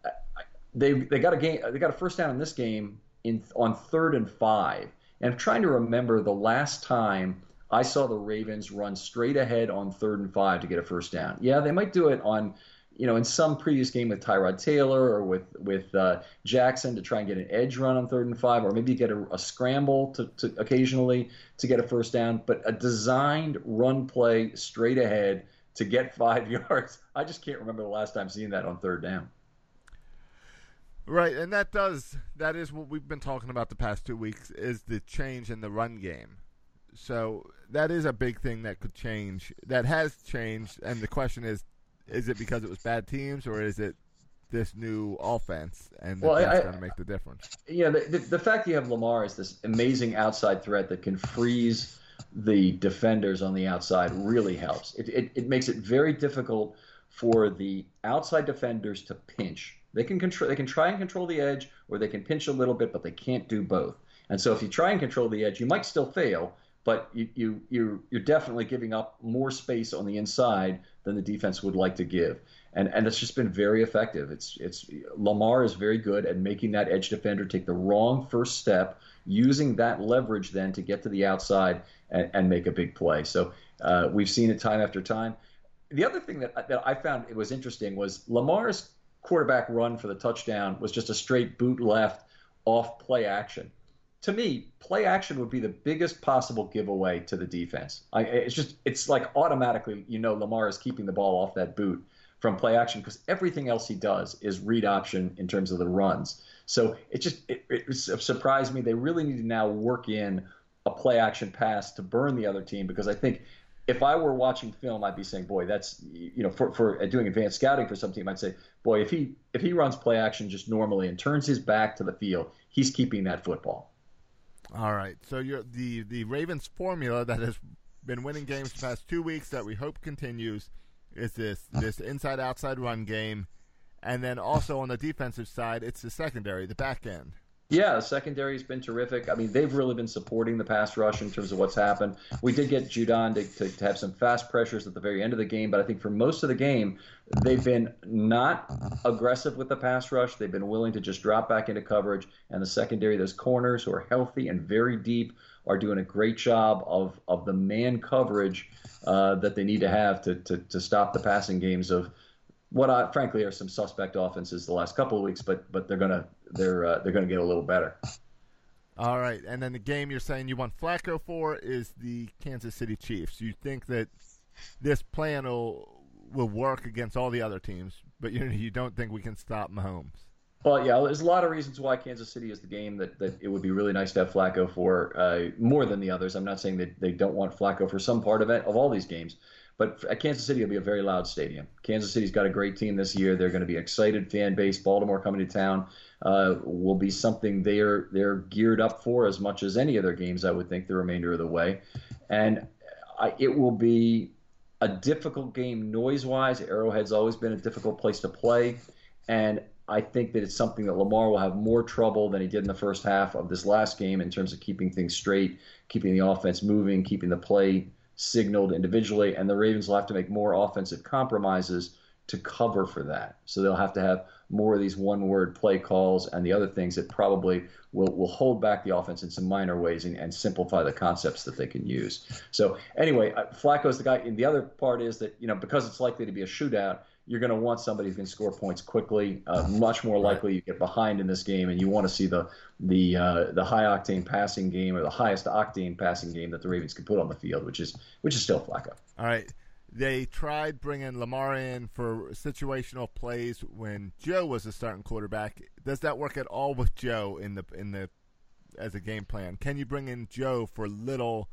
They they got a game they got a first down in this game in on third and five. And I'm trying to remember the last time I saw the Ravens run straight ahead on third and five to get a first down. Yeah, they might do it on, you know, in some previous game with Tyrod Taylor or with with uh, Jackson to try and get an edge run on third and five, or maybe get a, a scramble to, to occasionally to get a first down. But a designed run play straight ahead to get five yards, I just can't remember the last time seeing that on third down. Right, and that does that is what we've been talking about the past two weeks is the change in the run game. So that is a big thing that could change. That has changed, and the question is, is it because it was bad teams, or is it this new offense, and well, that's going to make the difference? Yeah, the, the, the fact you have Lamar as this amazing outside threat that can freeze the defenders on the outside really helps. It, it, it makes it very difficult for the outside defenders to pinch. They can control. They can try and control the edge, or they can pinch a little bit, but they can't do both. And so, if you try and control the edge, you might still fail, but you you you you're definitely giving up more space on the inside than the defense would like to give. And and it's just been very effective. It's it's Lamar is very good at making that edge defender take the wrong first step, using that leverage then to get to the outside and, and make a big play. So uh, we've seen it time after time. The other thing that that I found it was interesting was Lamar's quarterback run for the touchdown was just a straight boot left off play action. To me, play action would be the biggest possible giveaway to the defense. I, it's just it's like automatically, you know, Lamar is keeping the ball off that boot from play action because everything else he does is read option in terms of the runs. So it just it, it surprised me. They really need to now work in a play action pass to burn the other team because I think if I were watching film, I'd be saying, boy, that's, you know, for, for doing advanced scouting for some team, I'd say, boy, if he if he runs play action just normally and turns his back to the field, he's keeping that football. All right. So you're the, the Ravens formula that has been winning games the past two weeks that we hope continues is this this inside-outside run game. And then also on the defensive side, it's the secondary, the back end. Yeah, the secondary has been terrific. I mean, they've really been supporting the pass rush in terms of what's happened. We did get Judon to, to, to have some fast pressures at the very end of the game, but I think for most of the game, they've been not aggressive with the pass rush. They've been willing to just drop back into coverage, and the secondary, those corners who are healthy and very deep, are doing a great job of, of the man coverage uh, that they need to have to, to, to stop the passing games of what I, frankly are some suspect offenses the last couple of weeks, but but they're gonna they're uh, they're gonna get a little better. All right, and then the game you're saying you want Flacco for is the Kansas City Chiefs. You think that this plan will will work against all the other teams, but you you don't think we can stop Mahomes? Well, yeah, there's a lot of reasons why Kansas City is the game that, that it would be really nice to have Flacco for uh, more than the others. I'm not saying that they don't want Flacco for some part of it of all these games. But at Kansas City, it'll be a very loud stadium. Kansas City's got a great team this year. They're going to be excited fan base. Baltimore coming to town uh, will be something they're they're geared up for as much as any of their games, I would think, the remainder of the way. And I, it will be a difficult game noise-wise. Arrowhead's always been a difficult place to play. And I think that it's something that Lamar will have more trouble than he did in the first half of this last game in terms of keeping things straight, keeping the offense moving, keeping the play signaled individually, and the Ravens will have to make more offensive compromises to cover for that. So they'll have to have more of these one-word play calls and the other things that probably will, will hold back the offense in some minor ways and, and simplify the concepts that they can use. So anyway, Flacco's the guy. And the other part is that, you know, because it's likely to be a shootout, you're going to want somebody who can score points quickly. Uh, much more likely you get behind in this game, and you want to see the the uh, the high octane passing game or the highest octane passing game that the Ravens can put on the field, which is which is still Flacco. All right, they tried bringing Lamar in for situational plays when Joe was the starting quarterback. Does that work at all with Joe in the in the as a game plan? Can you bring in Joe for little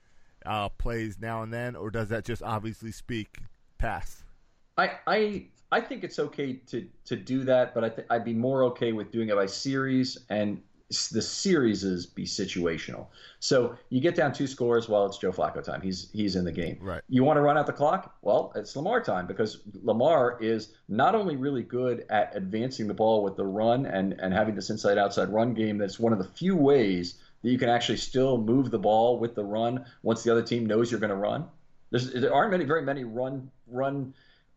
uh, plays now and then, or does that just obviously speak pass? I, I I think it's okay to to do that, but I th- I'd be more okay with doing it by series, and the series is be situational. So you get down two scores, well, it's Joe Flacco time. He's he's in the game. Right. You want to run out the clock? Well, it's Lamar time, because Lamar is not only really good at advancing the ball with the run and, and having this inside-outside run game that's one of the few ways that you can actually still move the ball with the run once the other team knows you're going to run. There's, there aren't many, very many run run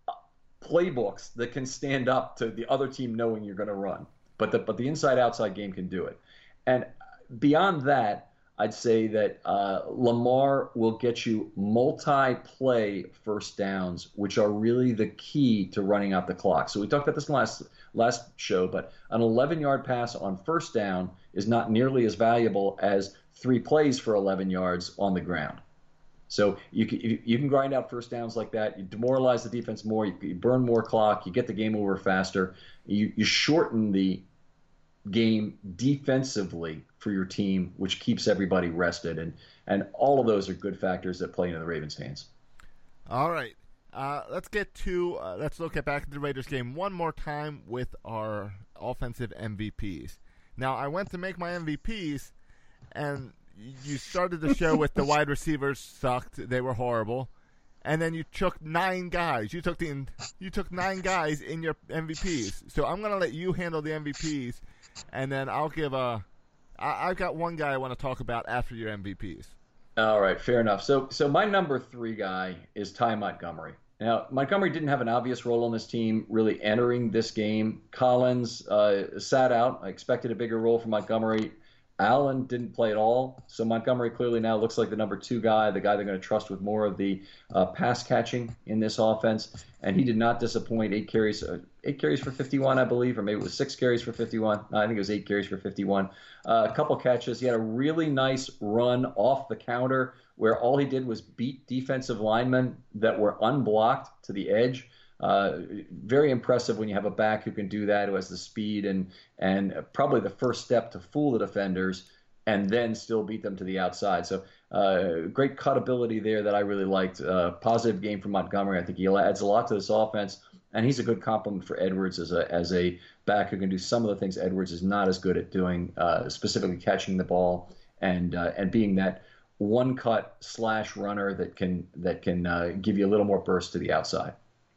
playbooks that can stand up to the other team knowing you're going to run, but the but the inside-outside game can do it. And beyond that, I'd say that uh, Lamar will get you multi-play first downs, which are really the key to running out the clock. So we talked about this in the last last show, but an eleven-yard pass on first down is not nearly as valuable as three plays for eleven yards on the ground. So you can, you can grind out first downs like that. You demoralize the defense more. You, you burn more clock. You get the game over faster. You, you shorten the game defensively for your team, which keeps everybody rested. And, and all of those are good factors that play into the Ravens' hands. All right. Uh, let's get to uh, – let's look at back at the Raiders game one more time with our offensive M V Ps. Now, I went to make my M V Ps, and – you started the show with the wide receivers sucked. They were horrible. and then you took nine guys. You took the you took nine guys in your M V Ps. So I'm going to let you handle the M V Ps, and then I'll give a. I, I've got one guy I want to talk about after your M V Ps. All right, fair enough. So, so my number three guy is Ty Montgomery. Now, Montgomery didn't have an obvious role on this team really entering this game. Collins uh, sat out. I expected a bigger role from Montgomery. Allen didn't play at all. So Montgomery clearly now looks like the number two guy, the guy they're going to trust with more of the uh, pass catching in this offense. And he did not disappoint. Eight carries, uh, eight carries for fifty-one, I believe, or maybe it was six carries for fifty-one. No, I think it was eight carries for fifty-one. Uh, a couple catches. He had a really nice run off the counter where all he did was beat defensive linemen that were unblocked to the edge. Uh, very impressive when you have a back who can do that, who has the speed and and probably the first step to fool the defenders and then still beat them to the outside. So uh, great cut ability there that I really liked. Uh, positive game from Montgomery. I think he adds a lot to this offense, and he's a good complement for Edwards as a as a back who can do some of the things Edwards is not as good at doing, uh, specifically catching the ball and uh, and being that one cut slash runner that can that can uh, give you a little more burst to the outside.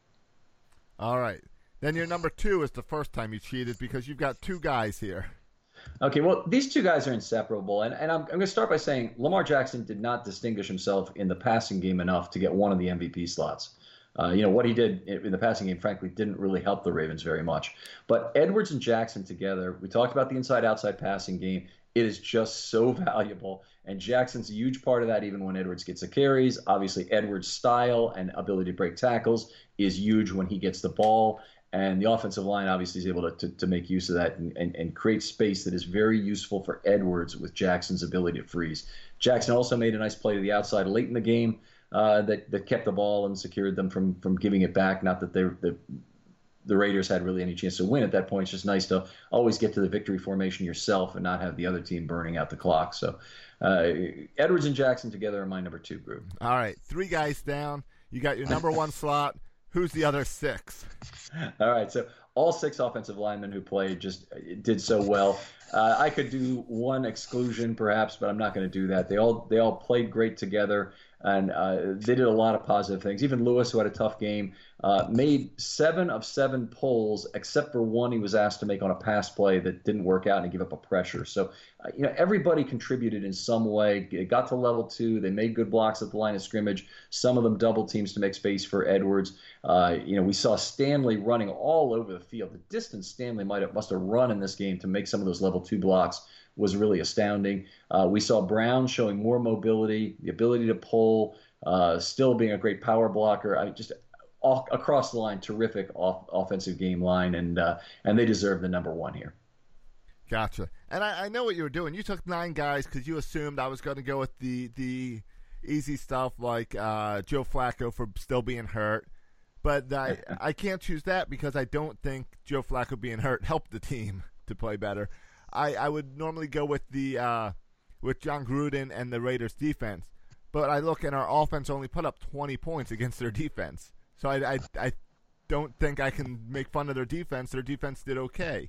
All right. Then your number two is the first time you cheated because you've got two guys here. Okay, well, these two guys are inseparable. And, and I'm, I'm going to start by saying Lamar Jackson did not distinguish himself in the passing game enough to get one of the M V P slots. Uh, you know, what he did in the passing game, frankly, didn't really help the Ravens very much. But Edwards and Jackson together, we talked about the inside-outside passing game. It is just so valuable. And Jackson's a huge part of that, even when Edwards gets the carries. Obviously, Edwards' style and ability to break tackles is huge when he gets the ball. And the offensive line obviously is able to, to, to make use of that and, and, and create space that is very useful for Edwards with Jackson's ability to freeze. Jackson also made a nice play to the outside late in the game uh, that, that kept the ball and secured them from, from giving it back. Not that they the, the Raiders had really any chance to win at that point. It's just nice to always get to the victory formation yourself and not have the other team burning out the clock. So uh, Edwards and Jackson together are my number two group. All right, three guys down. You got your number one slot. Who's the other six? All right, so all six offensive linemen who played just did so well. Uh, I could do one exclusion perhaps, but I'm not going to do that. They all they all played great together, and uh, they did a lot of positive things. Even Lewis, who had a tough game, uh, made seven of seven pulls, except for one he was asked to make on a pass play that didn't work out and he gave up a pressure. So, uh, you know, everybody contributed in some way. It got to level two. They made good blocks at the line of scrimmage. Some of them double teams to make space for Edwards. Uh, you know, we saw Stanley running all over the field. The distance Stanley might have must have run in this game to make some of those level two blocks was really astounding. Uh, we saw Brown showing more mobility, the ability to pull, uh, still being a great power blocker. I just all, across the line, terrific off, offensive game line, and uh, and they deserve the number one here. Gotcha. And I, I know what you were doing. You took nine guys because you assumed I was going to go with the the easy stuff like uh, Joe Flacco for still being hurt. But I I can't choose that because I don't think Joe Flacco being hurt helped the team to play better. I, I would normally go with the uh, with John Gruden and the Raiders defense, but I look and our offense only put up twenty points against their defense. So I, I, I don't think I can make fun of their defense. Their defense did okay.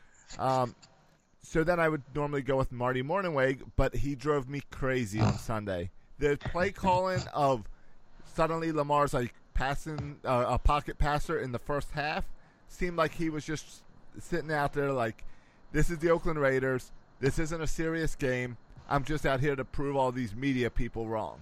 Um, so then I would normally go with Marty Mornhinweg, but he drove me crazy on Sunday. The play calling of suddenly Lamar's like passing uh, a pocket passer in the first half seemed like he was just sitting out there like, this is the Oakland Raiders. This isn't a serious game. I'm just out here to prove all these media people wrong.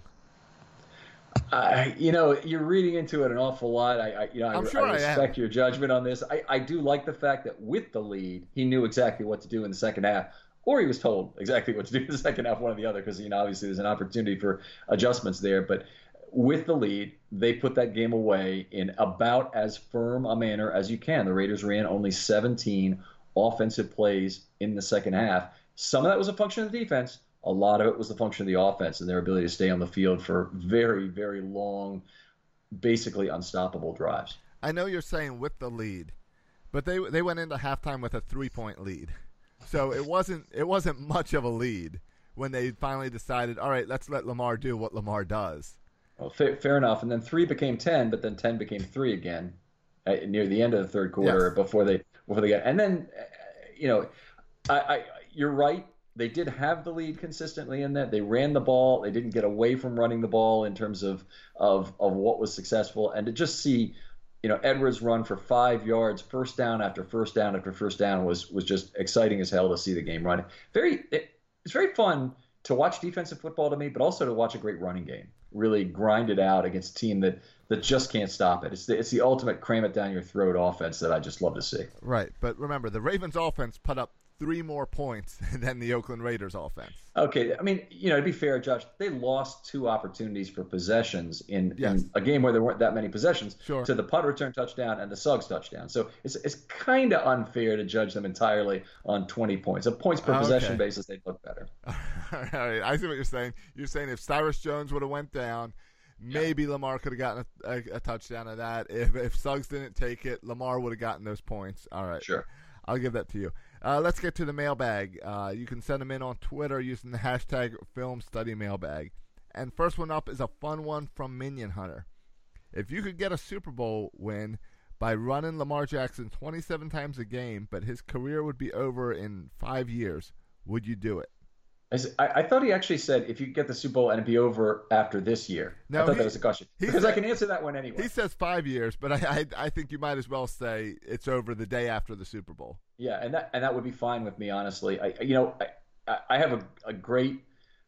Uh, you know, you're reading into it an awful lot. I, I you know, I, I'm sure I respect I your judgment on this. I, I do like the fact that with the lead, he knew exactly what to do in the second half, or he was told exactly what to do in the second half, one or the other, because, you know, obviously there's an opportunity for adjustments there. But with the lead, they put that game away in about as firm a manner as you can. The Raiders ran only seventeen offensive plays in the second half. Some of that was a function of the defense. A lot of it was the function of the offense and their ability to stay on the field for very, very long, basically unstoppable drives. I know you're saying with the lead, but they they went into halftime with a three-point lead. So it wasn't it wasn't much of a lead when they finally decided, all right, let's let Lamar do what Lamar does. Well, fair, fair enough. And then three became ten, but then ten became three again at, near the end of the third quarter yes. before they before they got. And then, you know, I, I you're right. they did have the lead consistently in that. They ran the ball. They didn't get away from running the ball in terms of of of what was successful. And to just see, you know, Edwards run for five yards, first down after first down after first down was was just exciting as hell to see the game running. Very, it, it's very fun to watch defensive football to me, but also to watch a great running game really grind it out against a team that that just can't stop it. It's the, it's the ultimate cram it down your throat offense that I just love to see. Right, but remember, the Ravens offense put up three more points than the Oakland Raiders offense. Okay, I mean, you know, to be fair, Josh, they lost two opportunities for possessions in, yes. in a game where there weren't that many possessions sure. to the punt return touchdown and the Suggs touchdown. So it's it's kind of unfair to judge them entirely on twenty points. A points per oh, possession okay. basis, they'd look better. All right, I see what you're saying. You're saying if Cyrus Jones would have went down, maybe yeah. Lamar could have gotten a, a, a touchdown of that. If if Suggs didn't take it, Lamar would have gotten those points. All right. Sure. I'll give that to you. Uh, let's get to the mailbag. Uh, you can send them in on Twitter using the hashtag FilmStudyMailbag. And first one up is a fun one from Minion Hunter. If you could get a Super Bowl win by running Lamar Jackson twenty-seven times a game, but his career would be over in five years, would you do it? I, I thought he actually said if you get the Super Bowl and it'd be over after this year. No, I thought he, that was a question. Because said, I can answer that one anyway. He says five years, but I, I I think you might as well say it's over the day after the Super Bowl. Yeah, and that and that would be fine with me, honestly. I you know I I have a, a great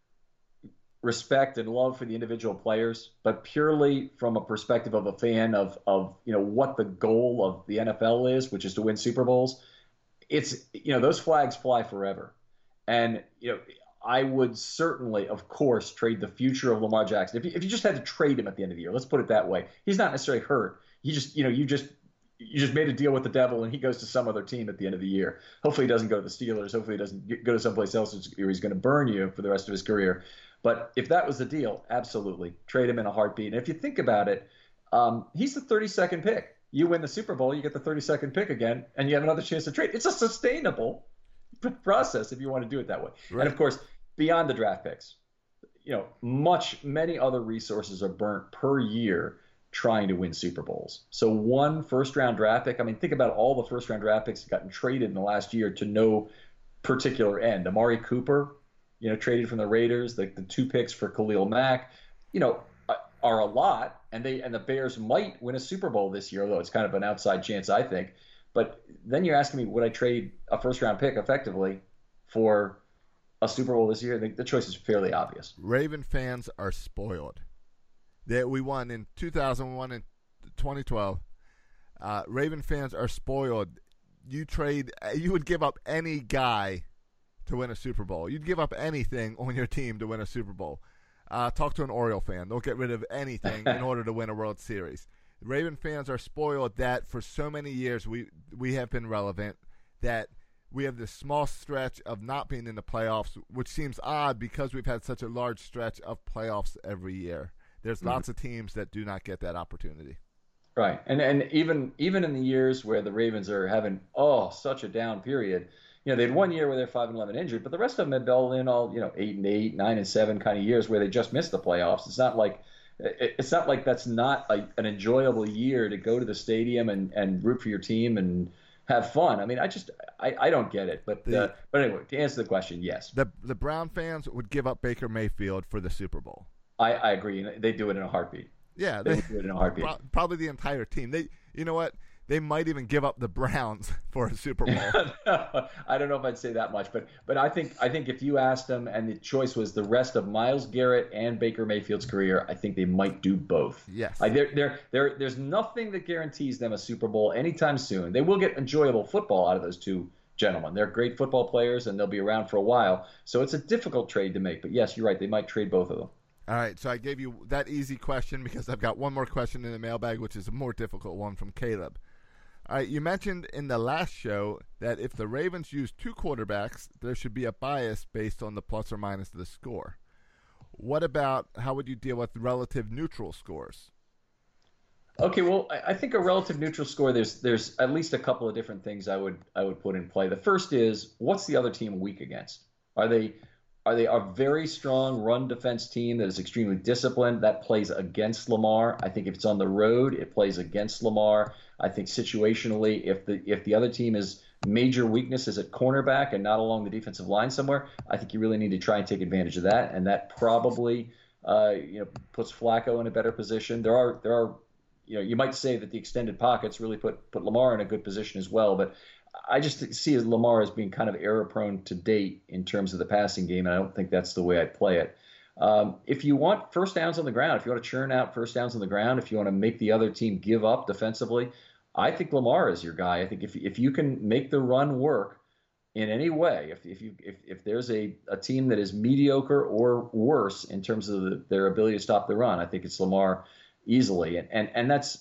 respect and love for the individual players, but purely from a perspective of a fan of of you know what the goal of the N F L is, which is to win Super Bowls. It's you know those flags fly forever, and you know. I would certainly, of course, trade the future of Lamar Jackson. If you, if you just had to trade him at the end of the year, let's put it that way. He's not necessarily hurt. He just, you know, you just you just made a deal with the devil, and he goes to some other team at the end of the year. Hopefully, he doesn't go to the Steelers. Hopefully, he doesn't go to someplace else where he's going to burn you for the rest of his career. But if that was the deal, absolutely trade him in a heartbeat. And if you think about it, um, he's the thirty-second pick. You win the Super Bowl, you get the thirty-second pick again, and you have another chance to trade. It's a sustainable process if you want to do it that way. Right. And of course, beyond the draft picks, you know, much, many other resources are burnt per year trying to win Super Bowls. So one first round draft pick, I mean, think about all the first round draft picks that gotten traded in the last year to no particular end. Amari Cooper, you know, traded from the Raiders, the, the two picks for Khalil Mack, you know, are a lot, and they and the Bears might win a Super Bowl this year, although it's kind of an outside chance, I think. But then you're asking me, would I trade a first-round pick effectively for a Super Bowl this year? I think the choice is fairly obvious. Raven fans are spoiled. That we won in two thousand one and twenty twelve. Uh, Raven fans are spoiled. You trade, you would give up any guy to win a Super Bowl. You'd give up anything on your team to win a Super Bowl. Uh, talk to an Oriole fan. They'll get rid of anything in order to win a World Series. Raven fans are spoiled that for so many years we we have been relevant, that we have this small stretch of not being in the playoffs, which seems odd because we've had such a large stretch of playoffs every year. There's mm-hmm. lots of teams that do not get that opportunity. Right, and and even even in the years where the Ravens are having oh such a down period, you know, they had one year where they're five and eleven injured, but the rest of them had been in all you know eight and eight, nine and seven kind of years where they just missed the playoffs. It's not like It's not like that's not a, an enjoyable year to go to the stadium and, and root for your team and have fun. I mean, I just I, I don't get it. But the, uh, but anyway, to answer the question, yes. The the Brown fans would give up Baker Mayfield for the Super Bowl. I, I agree. They do it in a heartbeat. Yeah, they, they would do it in a heartbeat. Probably the entire team. They, you know what? They might even give up the Browns for a Super Bowl. I don't know if I'd say that much, but but I think I think if you asked them and the choice was the rest of Myles Garrett and Baker Mayfield's career, I think they might do both. Yes. I, they're, they're, they're, there's nothing that guarantees them a Super Bowl anytime soon. They will get enjoyable football out of those two gentlemen. They're great football players, and they'll be around for a while. So it's a difficult trade to make. But, yes, you're right. They might trade both of them. All right, so I gave you that easy question because I've got one more question in the mailbag, which is a more difficult one from Caleb. All right, you mentioned in the last show that if the Ravens use two quarterbacks, there should be a bias based on the plus or minus of the score. What about how would you deal with relative neutral scores? Okay, well, I think a relative neutral score, there's there's at least a couple of different things I would I would put in play. The first is, what's the other team weak against? Are they are they a very strong run defense team that is extremely disciplined that plays against Lamar? I think if it's on the road, it plays against Lamar. I think situationally, if the if the other team is major weakness is at cornerback and not along the defensive line somewhere, I think you really need to try and take advantage of that. And that probably, uh, you know, puts Flacco in a better position. There are, there are, you know, you might say that the extended pockets really put, put Lamar in a good position as well. But I just see Lamar as being kind of error prone to date in terms of the passing game. And I don't think that's the way I'd play it. Um, if you want first downs on the ground, if you want to churn out first downs on the ground, if you want to make the other team give up defensively, I think Lamar is your guy. I think if if you can make the run work in any way, if if you if, if there's a, a team that is mediocre or worse in terms of the, their ability to stop the run, I think it's Lamar easily. And and, and that's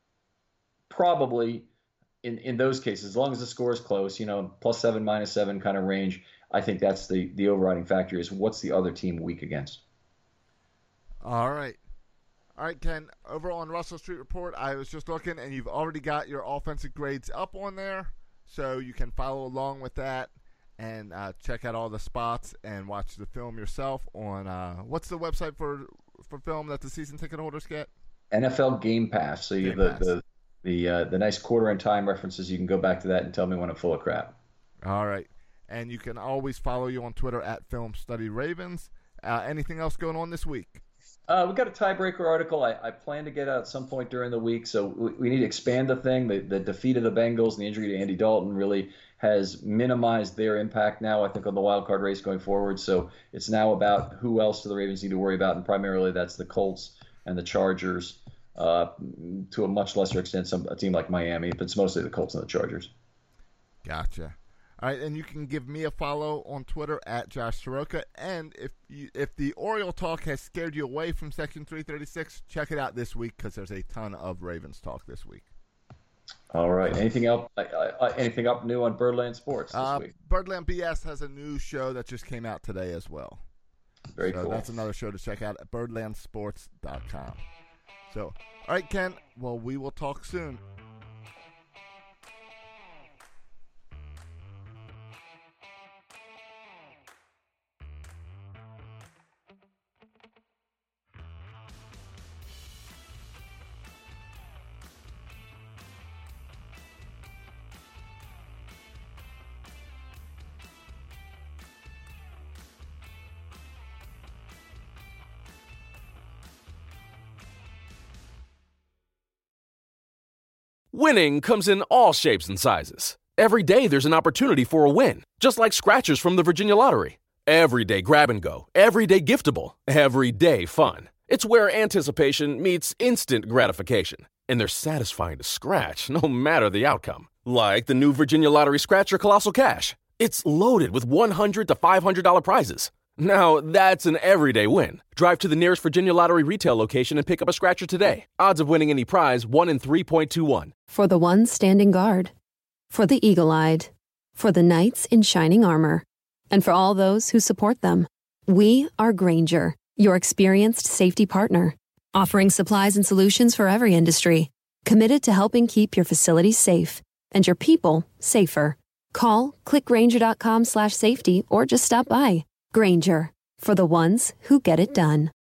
probably in, in those cases, as long as the score is close, you know, plus seven, minus seven kind of range, I think that's the, the overriding factor is what's the other team weak against. All right. All right, Ken, over on Russell Street Report, I was just looking, and you've already got your offensive grades up on there, so you can follow along with that and uh, check out all the spots and watch the film yourself on, uh, what's the website for for film that the season ticket holders get? N F L Game Pass. So you Game the, Pass. the the uh, the nice quarter and time references, you can go back to that and tell me when I'm full of crap. All right. And you can always follow you on Twitter at Film Study Ravens. Uh, anything else going on this week? Uh, we've got a tiebreaker article I, I plan to get out at some point during the week, so we, we need to expand the thing. The, the defeat of the Bengals and the injury to Andy Dalton really has minimized their impact now, I think, on the wild card race going forward. So it's now about who else do the Ravens need to worry about, and primarily that's the Colts and the Chargers, uh, to a much lesser extent some a team like Miami, but it's mostly the Colts and the Chargers. Gotcha. All right, and you can give me a follow on Twitter at Josh Soroka. And if you, if the Oriole talk has scared you away from Section three thirty-six, check it out this week because there's a ton of Ravens talk this week. All right. Anything up? Uh, uh, anything up new on Birdland Sports this Uh, week? Birdland B S has a new show that just came out today as well. Very so cool. That's another show to check out at birdland sports dot com. So, all right, Ken. Well, we will talk soon. Winning comes in all shapes and sizes. Every day there's an opportunity for a win, just like scratchers from the Virginia Lottery. Everyday grab and go, everyday giftable, everyday fun. It's where anticipation meets instant gratification. And they're satisfying to scratch, no matter the outcome. Like the new Virginia Lottery Scratcher Colossal Cash. It's loaded with one hundred to five hundred dollars prizes. Now, that's an everyday win. Drive to the nearest Virginia Lottery retail location and pick up a scratcher today. Odds of winning any prize, one in three point two one. For the ones standing guard, for the eagle-eyed, for the knights in shining armor, and for all those who support them. We are Grainger, your experienced safety partner, offering supplies and solutions for every industry, committed to helping keep your facilities safe and your people safer. Call, click Grainger dot com slash safety, or just stop by. Grainger, for the ones who get it done.